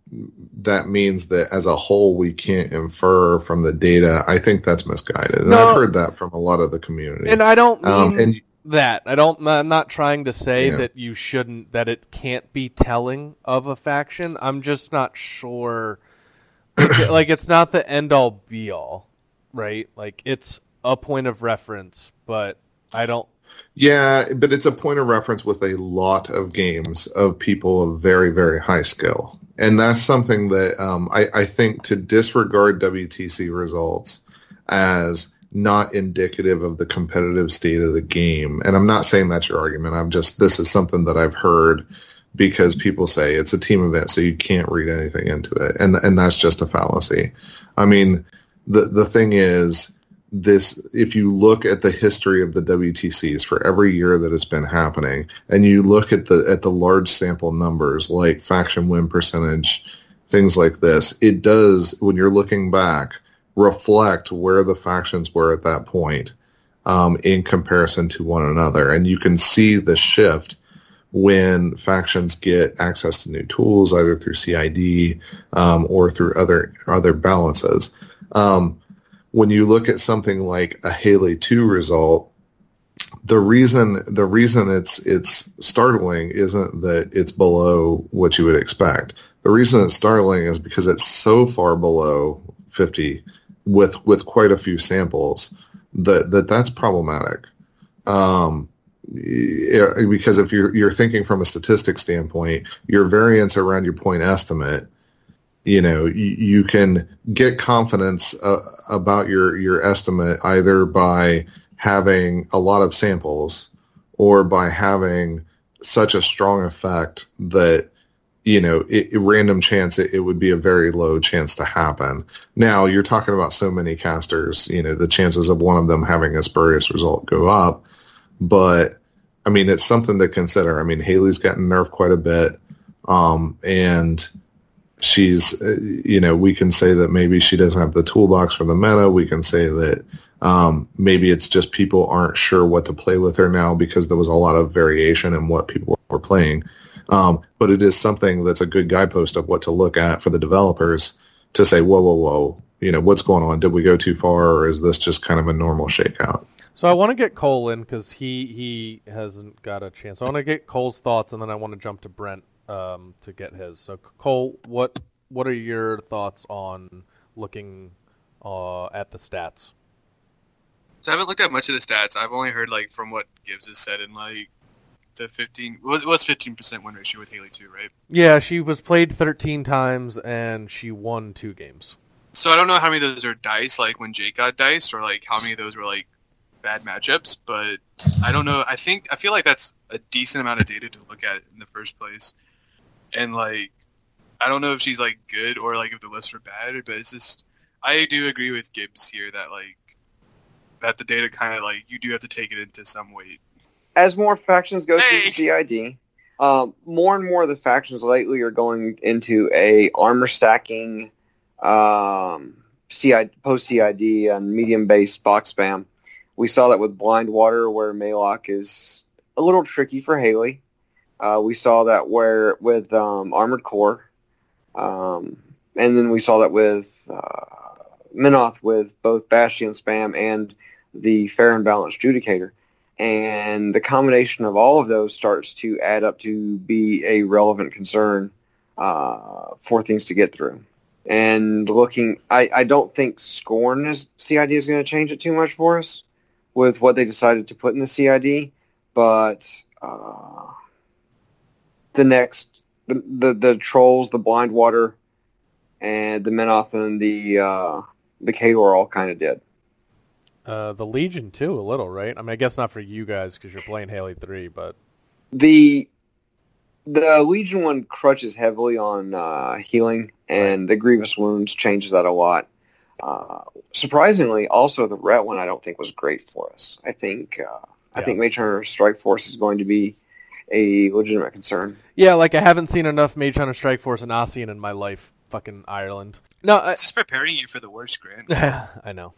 B: that means that as a whole we can't infer from the data. I think that's misguided, and
A: No.
B: I've heard that from a lot of the community.
A: And I don't mean
B: and
A: that. I'm not trying to say
B: Yeah.
A: that you shouldn't, that it can't be telling of a faction. I'm just not sure. Like, it's not the end all be all, right? Like, it's a point of reference, but I don't.
B: Yeah, but it's a point of reference with a lot of games of people of very, very high skill. And that's something that I think to disregard WTC results as not indicative of the competitive state of the game. And I'm not saying that's your argument. This is something that I've heard because people say it's a team event, so you can't read anything into it. And that's just a fallacy. I mean, the thing is, if you look at the history of the WTCs for every year that it's been happening, and you look at the large sample numbers like faction win percentage, things like this, it does, when you're looking back, reflect where the factions were at that point in comparison to one another. And you can see the shift when factions get access to new tools, either through CID or through other balances. When you look at something like a Haley 2 result, the reason it's startling isn't that it's below what you would expect. The reason it's startling is because it's so far below 50 with quite a few samples that's problematic. Because if you're thinking from a statistic standpoint, your variance around your point estimate, you can get confidence about your estimate either by having a lot of samples or by having such a strong effect that, random chance, it would be a very low chance to happen. Now, you're talking about so many casters, the chances of one of them having a spurious result go up. But, I mean, it's something to consider. I mean, Haley's gotten nerfed quite a bit, and she's, we can say that maybe she doesn't have the toolbox for the meta. We can say that maybe it's just people aren't sure what to play with her now because there was a lot of variation in what people were playing. But it is something that's a good guidepost of what to look at for the developers to say, whoa, what's going on? Did we go too far, or is this just kind of a normal shakeout?
A: So I want to get Cole in because he hasn't got a chance. I want to get Cole's thoughts, and then I want to jump to Brent to get his. So Cole, what are your thoughts on looking at the stats?
C: So I haven't looked at much of the stats. I've only heard from what Gibbs has said in the 15% win ratio with Haley 2, right?
A: Yeah, she was played 13 times and she won 2 games.
C: So I don't know how many of those are dice, like when Jake got diced, or how many of those were bad matchups, but I don't know. I feel like that's a decent amount of data to look at in the first place. And I don't know if she's good or if the lists are bad, but it's just, I do agree with Gibbs here that that the data kind of you do have to take it into some weight.
D: As more factions go through CID, more and more of the factions lately are going into a armor stacking, post CID and medium based box spam. We saw that with Blind Water, where Maylock is a little tricky for Haley. We saw that with Armored Core, and then we saw that with Minoth with both Bastion spam and the Fair and Balanced Judicator. And the combination of all of those starts to add up to be a relevant concern for things to get through. And I don't think Scorn CID is going to change it too much for us with what they decided to put in the CID, but the Trolls, the Blind Water, and the Minoth and the Khador all kind of did.
A: The Legion too, a little, right? I mean, I guess not for you guys because you're playing Haley 3, but
D: the Legion one crutches heavily on healing, and the Grievous Wounds changes that a lot. Surprisingly, also the Ret one I don't think was great for us. I think Mage Hunter Strike Force is going to be a legitimate concern.
A: Yeah, I haven't seen enough Mage Hunter Strike Force and Ossian in my life. Fucking Ireland. No,
C: it's just preparing you for the worst, Grant.
A: I know.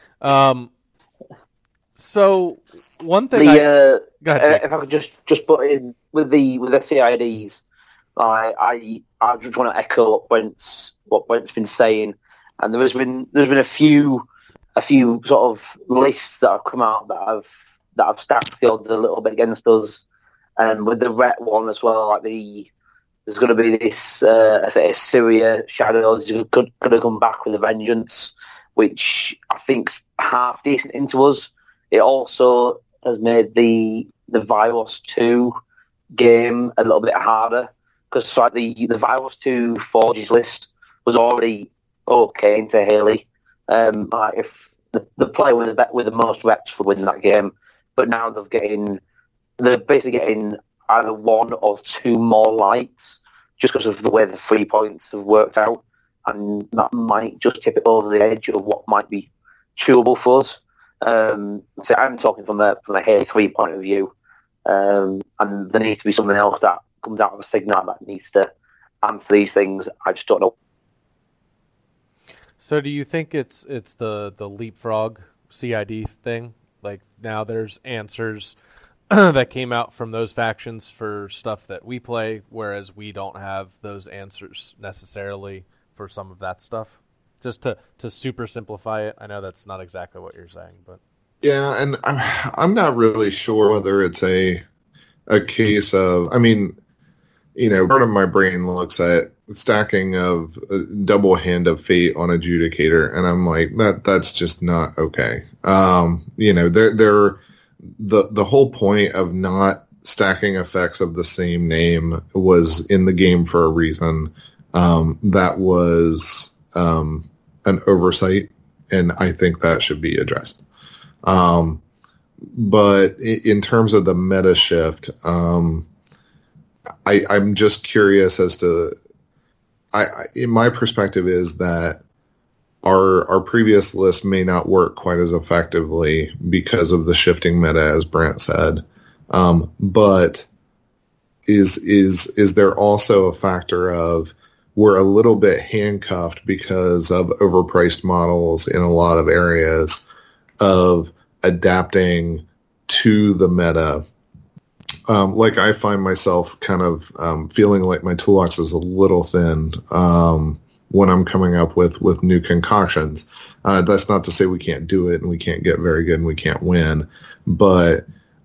A: So one thing.
E: Go ahead.
A: Jake.
E: If I could just put in with the CIDs, I just want to echo what Brent's been saying, and there's been a few sort of lists that have come out that have stacked the odds a little bit against us, and with the Ret one as well, like there's going to be this Syria Shadows going to come back with a vengeance, which I think's half decent into us. It also has made the Virus 2 game a little bit harder, because like the Virus 2 Forges list was already okay into Haley. Like if the player with the most reps would win that game, but now they're basically getting either one or two more lights just because of the way the 3 points have worked out, and that might just tip it over the edge of what might be chewable for us. So I'm talking from a Halo 3 point of view, and there needs to be something else that comes out of the Signar that needs to answer these things. I just don't know.
A: So do you think it's the leapfrog CID thing? Like now there's answers that came out from those factions for stuff that we play, whereas we don't have those answers necessarily for some of that stuff? Just to super simplify it. I know that's not exactly what you're saying, but
B: yeah, and I'm not really sure whether it's a case of, I mean, you know, part of my brain looks at stacking of double Hand of Fate on Adjudicator, and I'm like, that's just not okay. You know, the whole point of not stacking effects of the same name was in the game for a reason. That was an oversight, and I think that should be addressed. But in terms of the meta shift, I'm just curious as to, in my perspective is that our previous list may not work quite as effectively because of the shifting meta, as Brent said. But is there also a factor of we're a little bit handcuffed because of overpriced models in a lot of areas of adapting to the meta? Like I find myself kind of feeling like my toolbox is a little thin when I'm coming up with new concoctions. That's not to say we can't do it and we can't get very good and we can't win, but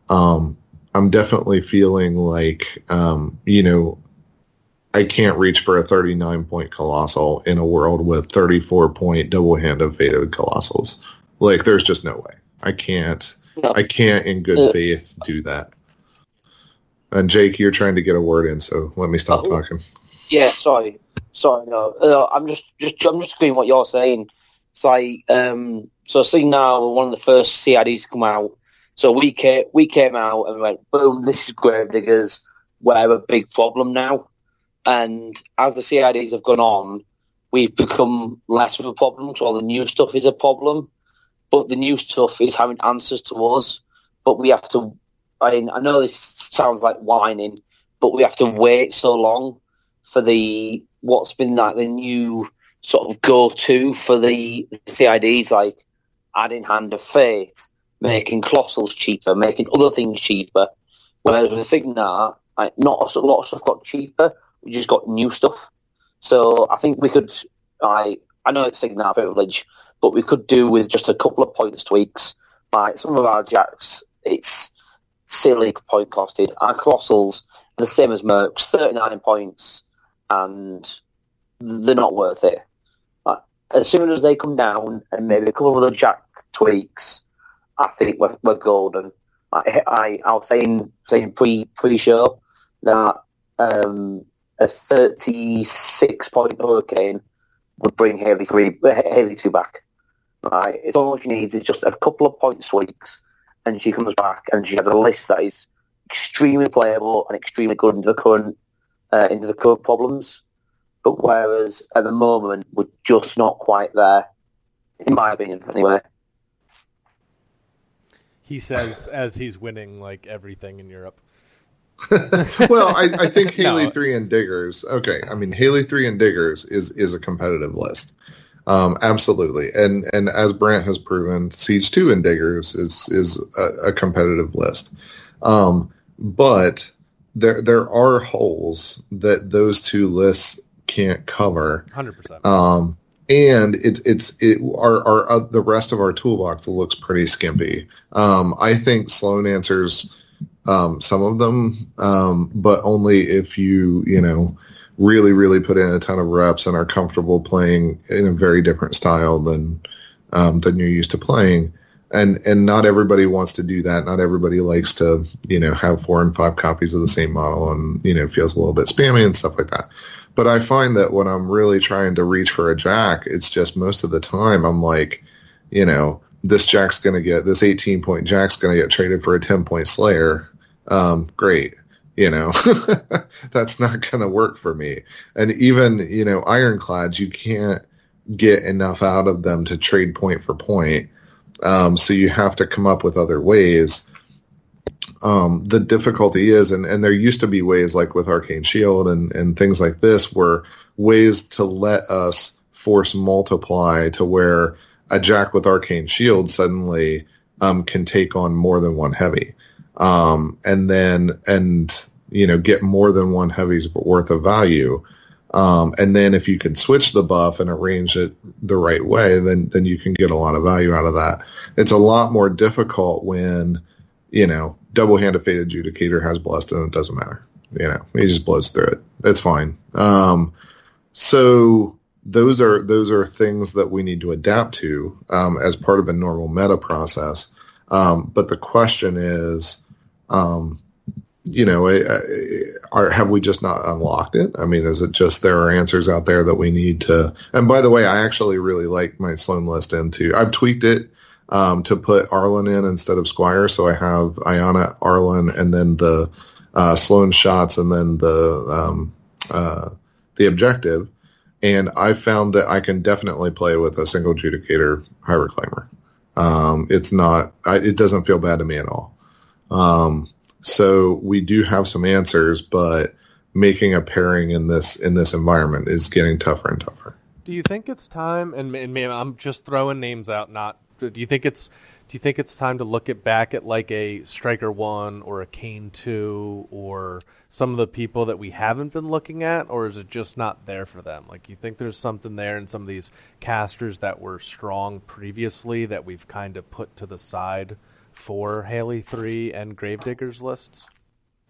B: I'm definitely feeling like, you know, I can't reach for a 39-point Colossal in a world with 34-point double-hand of Fated Colossals. Like, there's just no way. I can't in good faith do that. And Jake, you're trying to get a word in, so let me stop talking.
E: Yeah, sorry, no. I'm just agreeing what you're saying. It's like, so Signar were one of the first CIDs to come out. So we came out and went, boom, this is Gravediggers. We're a big problem now. And as the CIDs have gone on, we've become less of a problem. So all the new stuff is a problem, but the new stuff is having answers to us. But we have to. I know this sounds like whining, but we have to wait so long for what's been like the new sort of go-to for the CIDs, like adding Hand of Fate, making Colossals cheaper, making other things cheaper. Whereas with Signar, like, not a lot of stuff got cheaper. We just got new stuff. So I think we could, I know it's Signar privilege, but we could do with just a couple of points tweaks. Like some of our jacks, it's silly point costed. Our Colossals are the same as Mercs, 39 points, and they're not worth it. Like, as soon as they come down and maybe a couple of other jack tweaks, I think we're golden. I was saying pre-show that a 36-point Hurricane would bring Haley 2 back. Right? It's all she needs is just a couple of point tweaks, and she comes back and she has a list that is extremely playable and extremely good into the current problems. But whereas at the moment we're just not quite there, in my opinion, anyway.
A: He says as he's winning like everything in Europe.
B: Well, I think Haley 3 and Diggers. Okay, I mean Haley 3 and Diggers is a competitive list, absolutely. And as Brant has proven, Siege 2 and Diggers is a competitive list. But there are holes that those two lists can't cover.
A: 100%.
B: And the rest of our toolbox looks pretty skimpy. I think Sloan answers some of them, but only if you really, really put in a ton of reps and are comfortable playing in a very different style than you're used to playing. And not everybody wants to do that. Not everybody likes to, have 4 and 5 copies of the same model and, feels a little bit spammy and stuff like that. But I find that when I'm really trying to reach for a jack, it's just most of the time I'm like, this 18-point jack's going to get traded for a 10-point Slayer. Great. That's not going to work for me. And even, Ironclads, you can't get enough out of them to trade point for point. So you have to come up with other ways. The difficulty is, and there used to be ways like with Arcane Shield and things like this, were ways to let us force multiply to where a jack with Arcane Shield suddenly can take on more than one heavy. And get more than one heavy's worth of value. And then if you can switch the buff and arrange it the right way, then you can get a lot of value out of that. It's a lot more difficult when, double-handed Fate Adjudicator has Blessed and it doesn't matter. He just blows through it. It's fine. So those are things that we need to adapt to as part of a normal meta process. But the question is, have we just not unlocked it? I mean, is it just there are answers out there that we need to? And by the way, I actually really like my Sloan list into. I've tweaked it to put Arlen in instead of Squire, so I have Iana, Arlen, and then the Sloan shots, and then the objective. And I found that I can definitely play with a single Judicator High Reclaimer. It doesn't feel bad to me at all. So we do have some answers, but making a pairing in this environment is getting tougher and tougher.
A: Do you think it's time? And I'm just throwing names out. Do you think it's time to look back at like a Striker 1 or a Kane 2 or some of the people that we haven't been looking at, or is it just not there for them? Like, you think there's something there in some of these casters that were strong previously that we've kind of put to the side for Haley 3 and Gravediggers lists?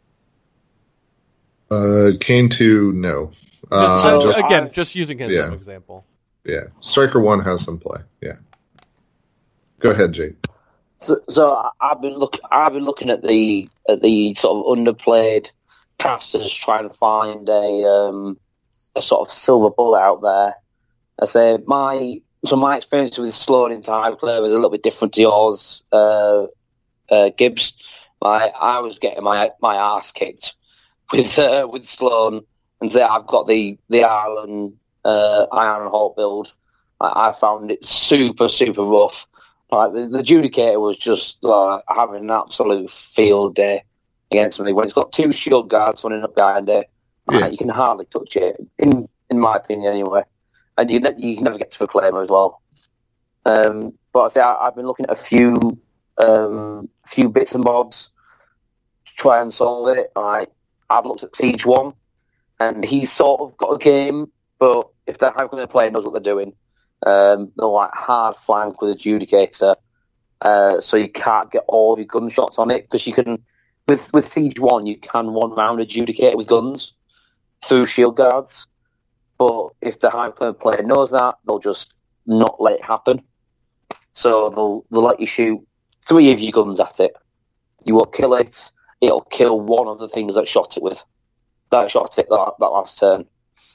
B: Kane 2, no.
A: Just using him as an example.
B: Yeah, Striker 1 has some play. Yeah. Go ahead, Jake.
E: So I've been looking at the sort of underplayed casters, trying to find a sort of silver bullet out there. I say my experience with Sloan into Highclere was a little bit different to yours, Gibbs. I was getting my ass kicked with Sloan, and say I've got the Iron Hawk build. I found it super, super rough. Like the Judicator was just having an absolute field day against me. When it's got 2 shield guards running up behind it, you can hardly touch it, in my opinion anyway. And you can never get to Reclaimer as well. But I say I've been looking at a few bits and bobs to try and solve it. I've looked at Siege 1, and he's sort of got a game, but if the Highclere player knows what they're doing, they're like hard flank with Adjudicator, so you can't get all of your gunshots on it, because you can, with Siege 1, you can one round Adjudicator with guns through shield guards, but if the Highclere player knows that, they'll just not let it happen. So they'll let you shoot 3 of your guns at it. You will kill it, it'll kill one of the things that shot it that last turn.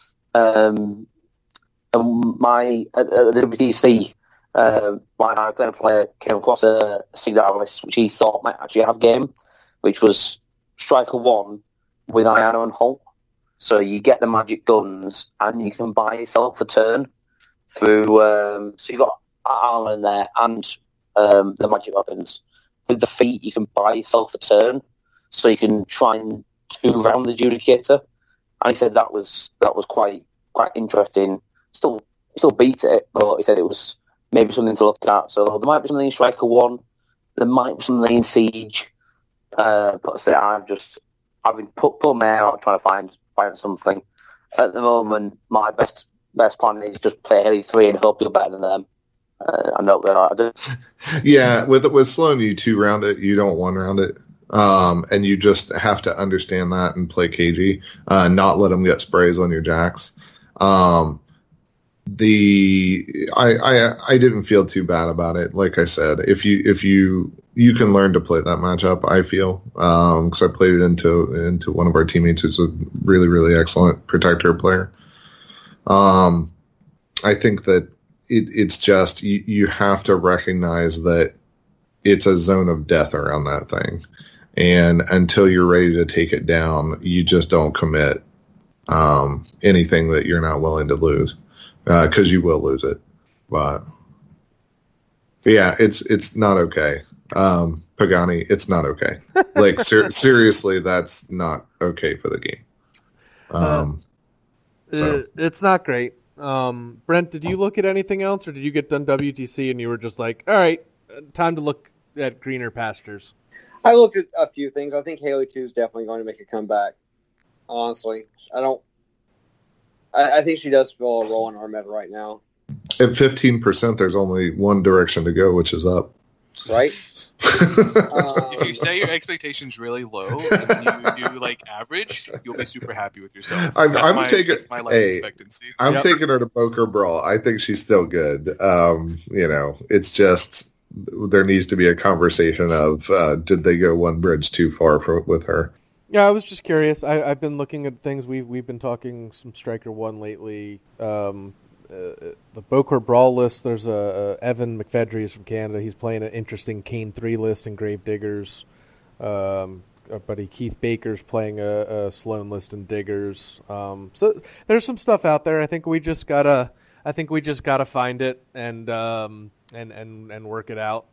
E: And at the WTC, my Highclere player came across a Sigdar list which he thought might actually have game, which was Striker 1 with Iana and Hull. So you get the magic guns and you can buy yourself a turn through. So you got Arlen there and the magic weapons. With the feet, you can buy yourself a turn, so you can try and 2-round the Judicator. And he said that was quite interesting. Still beat it, but he said it was maybe something to look at. So there might be something in Striker 1, there might be something in Siege, but I say I've been pulling my hair out trying to find something. At the moment, my best plan is just play Haley 3 and hope you're better than them. I know I do.
B: Yeah, with slowing you 2 round it, you don't 1 round it. And you just have to understand that and play cagey, not let them get sprays on your jacks. I didn't feel too bad about it. Like I said, if you can learn to play that matchup, I feel, because I played it into one of our teammates who's a really, really excellent protector player. I think that it's just you have to recognize that it's a zone of death around that thing. And until you're ready to take it down, you just don't commit anything that you're not willing to lose, because you will lose it. But yeah, it's not okay. Pagani, it's not okay. Like seriously, that's not okay for the game.
A: It's not great. Brent, did you look at anything else, or did you get done WTC and you were just like, all right, time to look at greener pastures?
D: I looked at a few things. I think Haley 2 is definitely going to make a comeback. Honestly, I think she does fill a role in our meta right now.
B: At 15%, there's only one direction to go, which is up.
D: Right?
C: If you set your expectations really low and you do like average, you'll be super happy with yourself. That's my life expectancy.
B: I'm taking her to Poker Brawl. I think she's still good. It's just there needs to be a conversation of did they go one bridge too far with her?
A: Yeah, I was just curious. I've been looking at things. We've been talking some Striker 1 lately. The Boker Brawl list, there's Evan McFedry from Canada. He's playing an interesting Kane 3 list in Gravediggers. Our buddy Keith Baker's playing a Sloan list in Diggers. So there's some stuff out there. I think we just gotta find it and work it out.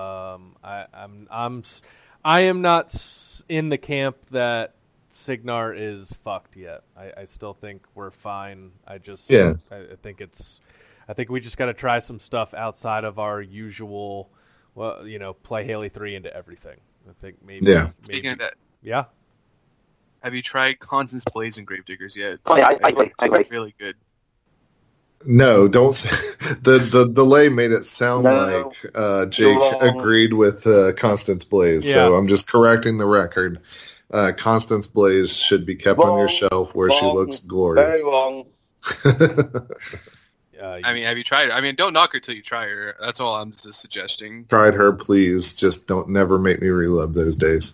A: I am not in the camp that Cygnar is fucked yet. I still think we're fine. I think we just got to try some stuff outside of our usual, play Haley 3 into everything. I think maybe.
B: Yeah.
C: Speaking of that.
A: Yeah.
C: Have you tried Constance Blaze and Gravediggers yet?
E: Oh, yeah, I agree.
C: Really good.
B: No, don't. The delay made it sound like Jake agreed with Constance Blaze. Yeah. So I'm just correcting the record. Constance Blaze should be kept on your shelf where she looks glorious.
E: Very wrong.
C: Have you tried her? Don't knock her till you try her. That's all I'm just suggesting.
B: Tried her, please. Just don't never make me relive those days.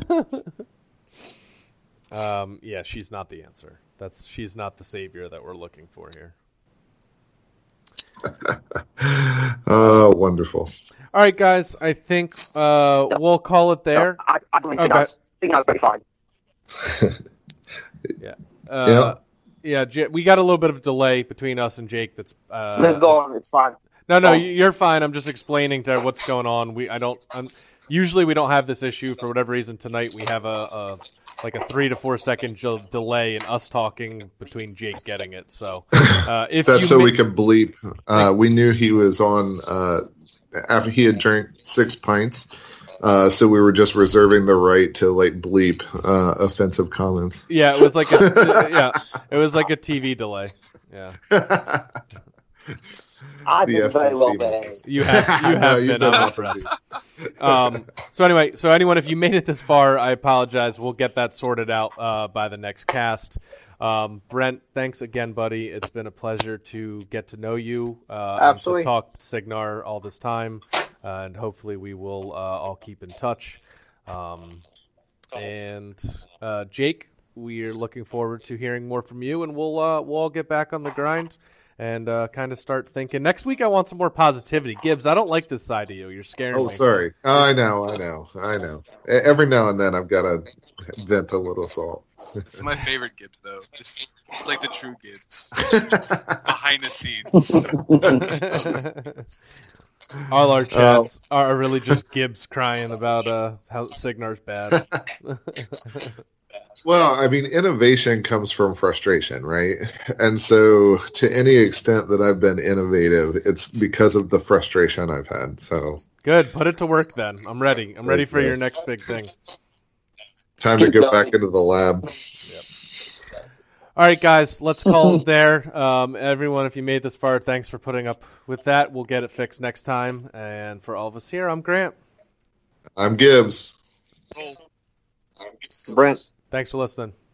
A: Yeah, she's not the answer. She's not the savior that we're looking for here.
B: Oh, wonderful.
A: All right, guys. I think we'll call it there.
E: I think that's pretty fine.
A: Yeah. We got a little bit of a delay between us and Jake. That's
E: No, go on. It's fine.
A: No, you're fine. I'm just explaining to what's going on. Usually we don't have this issue for whatever reason. Tonight we have a 3 to 4 second delay in us talking between Jake getting it. So if
B: that's so we could bleep. We knew he was on after he had drank 6 pints. So we were just reserving the right to bleep offensive comments.
A: Yeah, it was like a TV delay. Yeah.
E: I've been very well behaved.
A: You have been. I'm impressed. So anyone, if you made it this far, I apologize. We'll get that sorted out by the next cast. Brent, thanks again, buddy. It's been a pleasure to get to know you.
D: Absolutely.
A: And to talk Cygnar all this time. And hopefully we will all keep in touch. And Jake, we are looking forward to hearing more from you, and we'll all get back on the grind and kind of start thinking. Next week I want some more positivity. Gibbs, I don't like this side of you. You're scaring me.
B: Oh, sorry. I know. Every now and then I've got to vent a little salt.
C: It's my favorite Gibbs, though. It's like the true Gibbs. Behind the scenes.
A: All our chats are really just Gibbs crying about how Cygnar's bad.
B: Well, innovation comes from frustration, right? And so to any extent that I've been innovative, it's because of the frustration I've had. So
A: good. Put it to work then. I'm ready. I'm ready for your next big thing.
B: Time to go back into the lab.
A: All right, guys, let's call it there. Everyone, if you made this far, thanks for putting up with that. We'll get it fixed next time. And for all of us here, I'm Grant.
B: I'm Gibbs.
D: Brent.
A: Thanks for listening.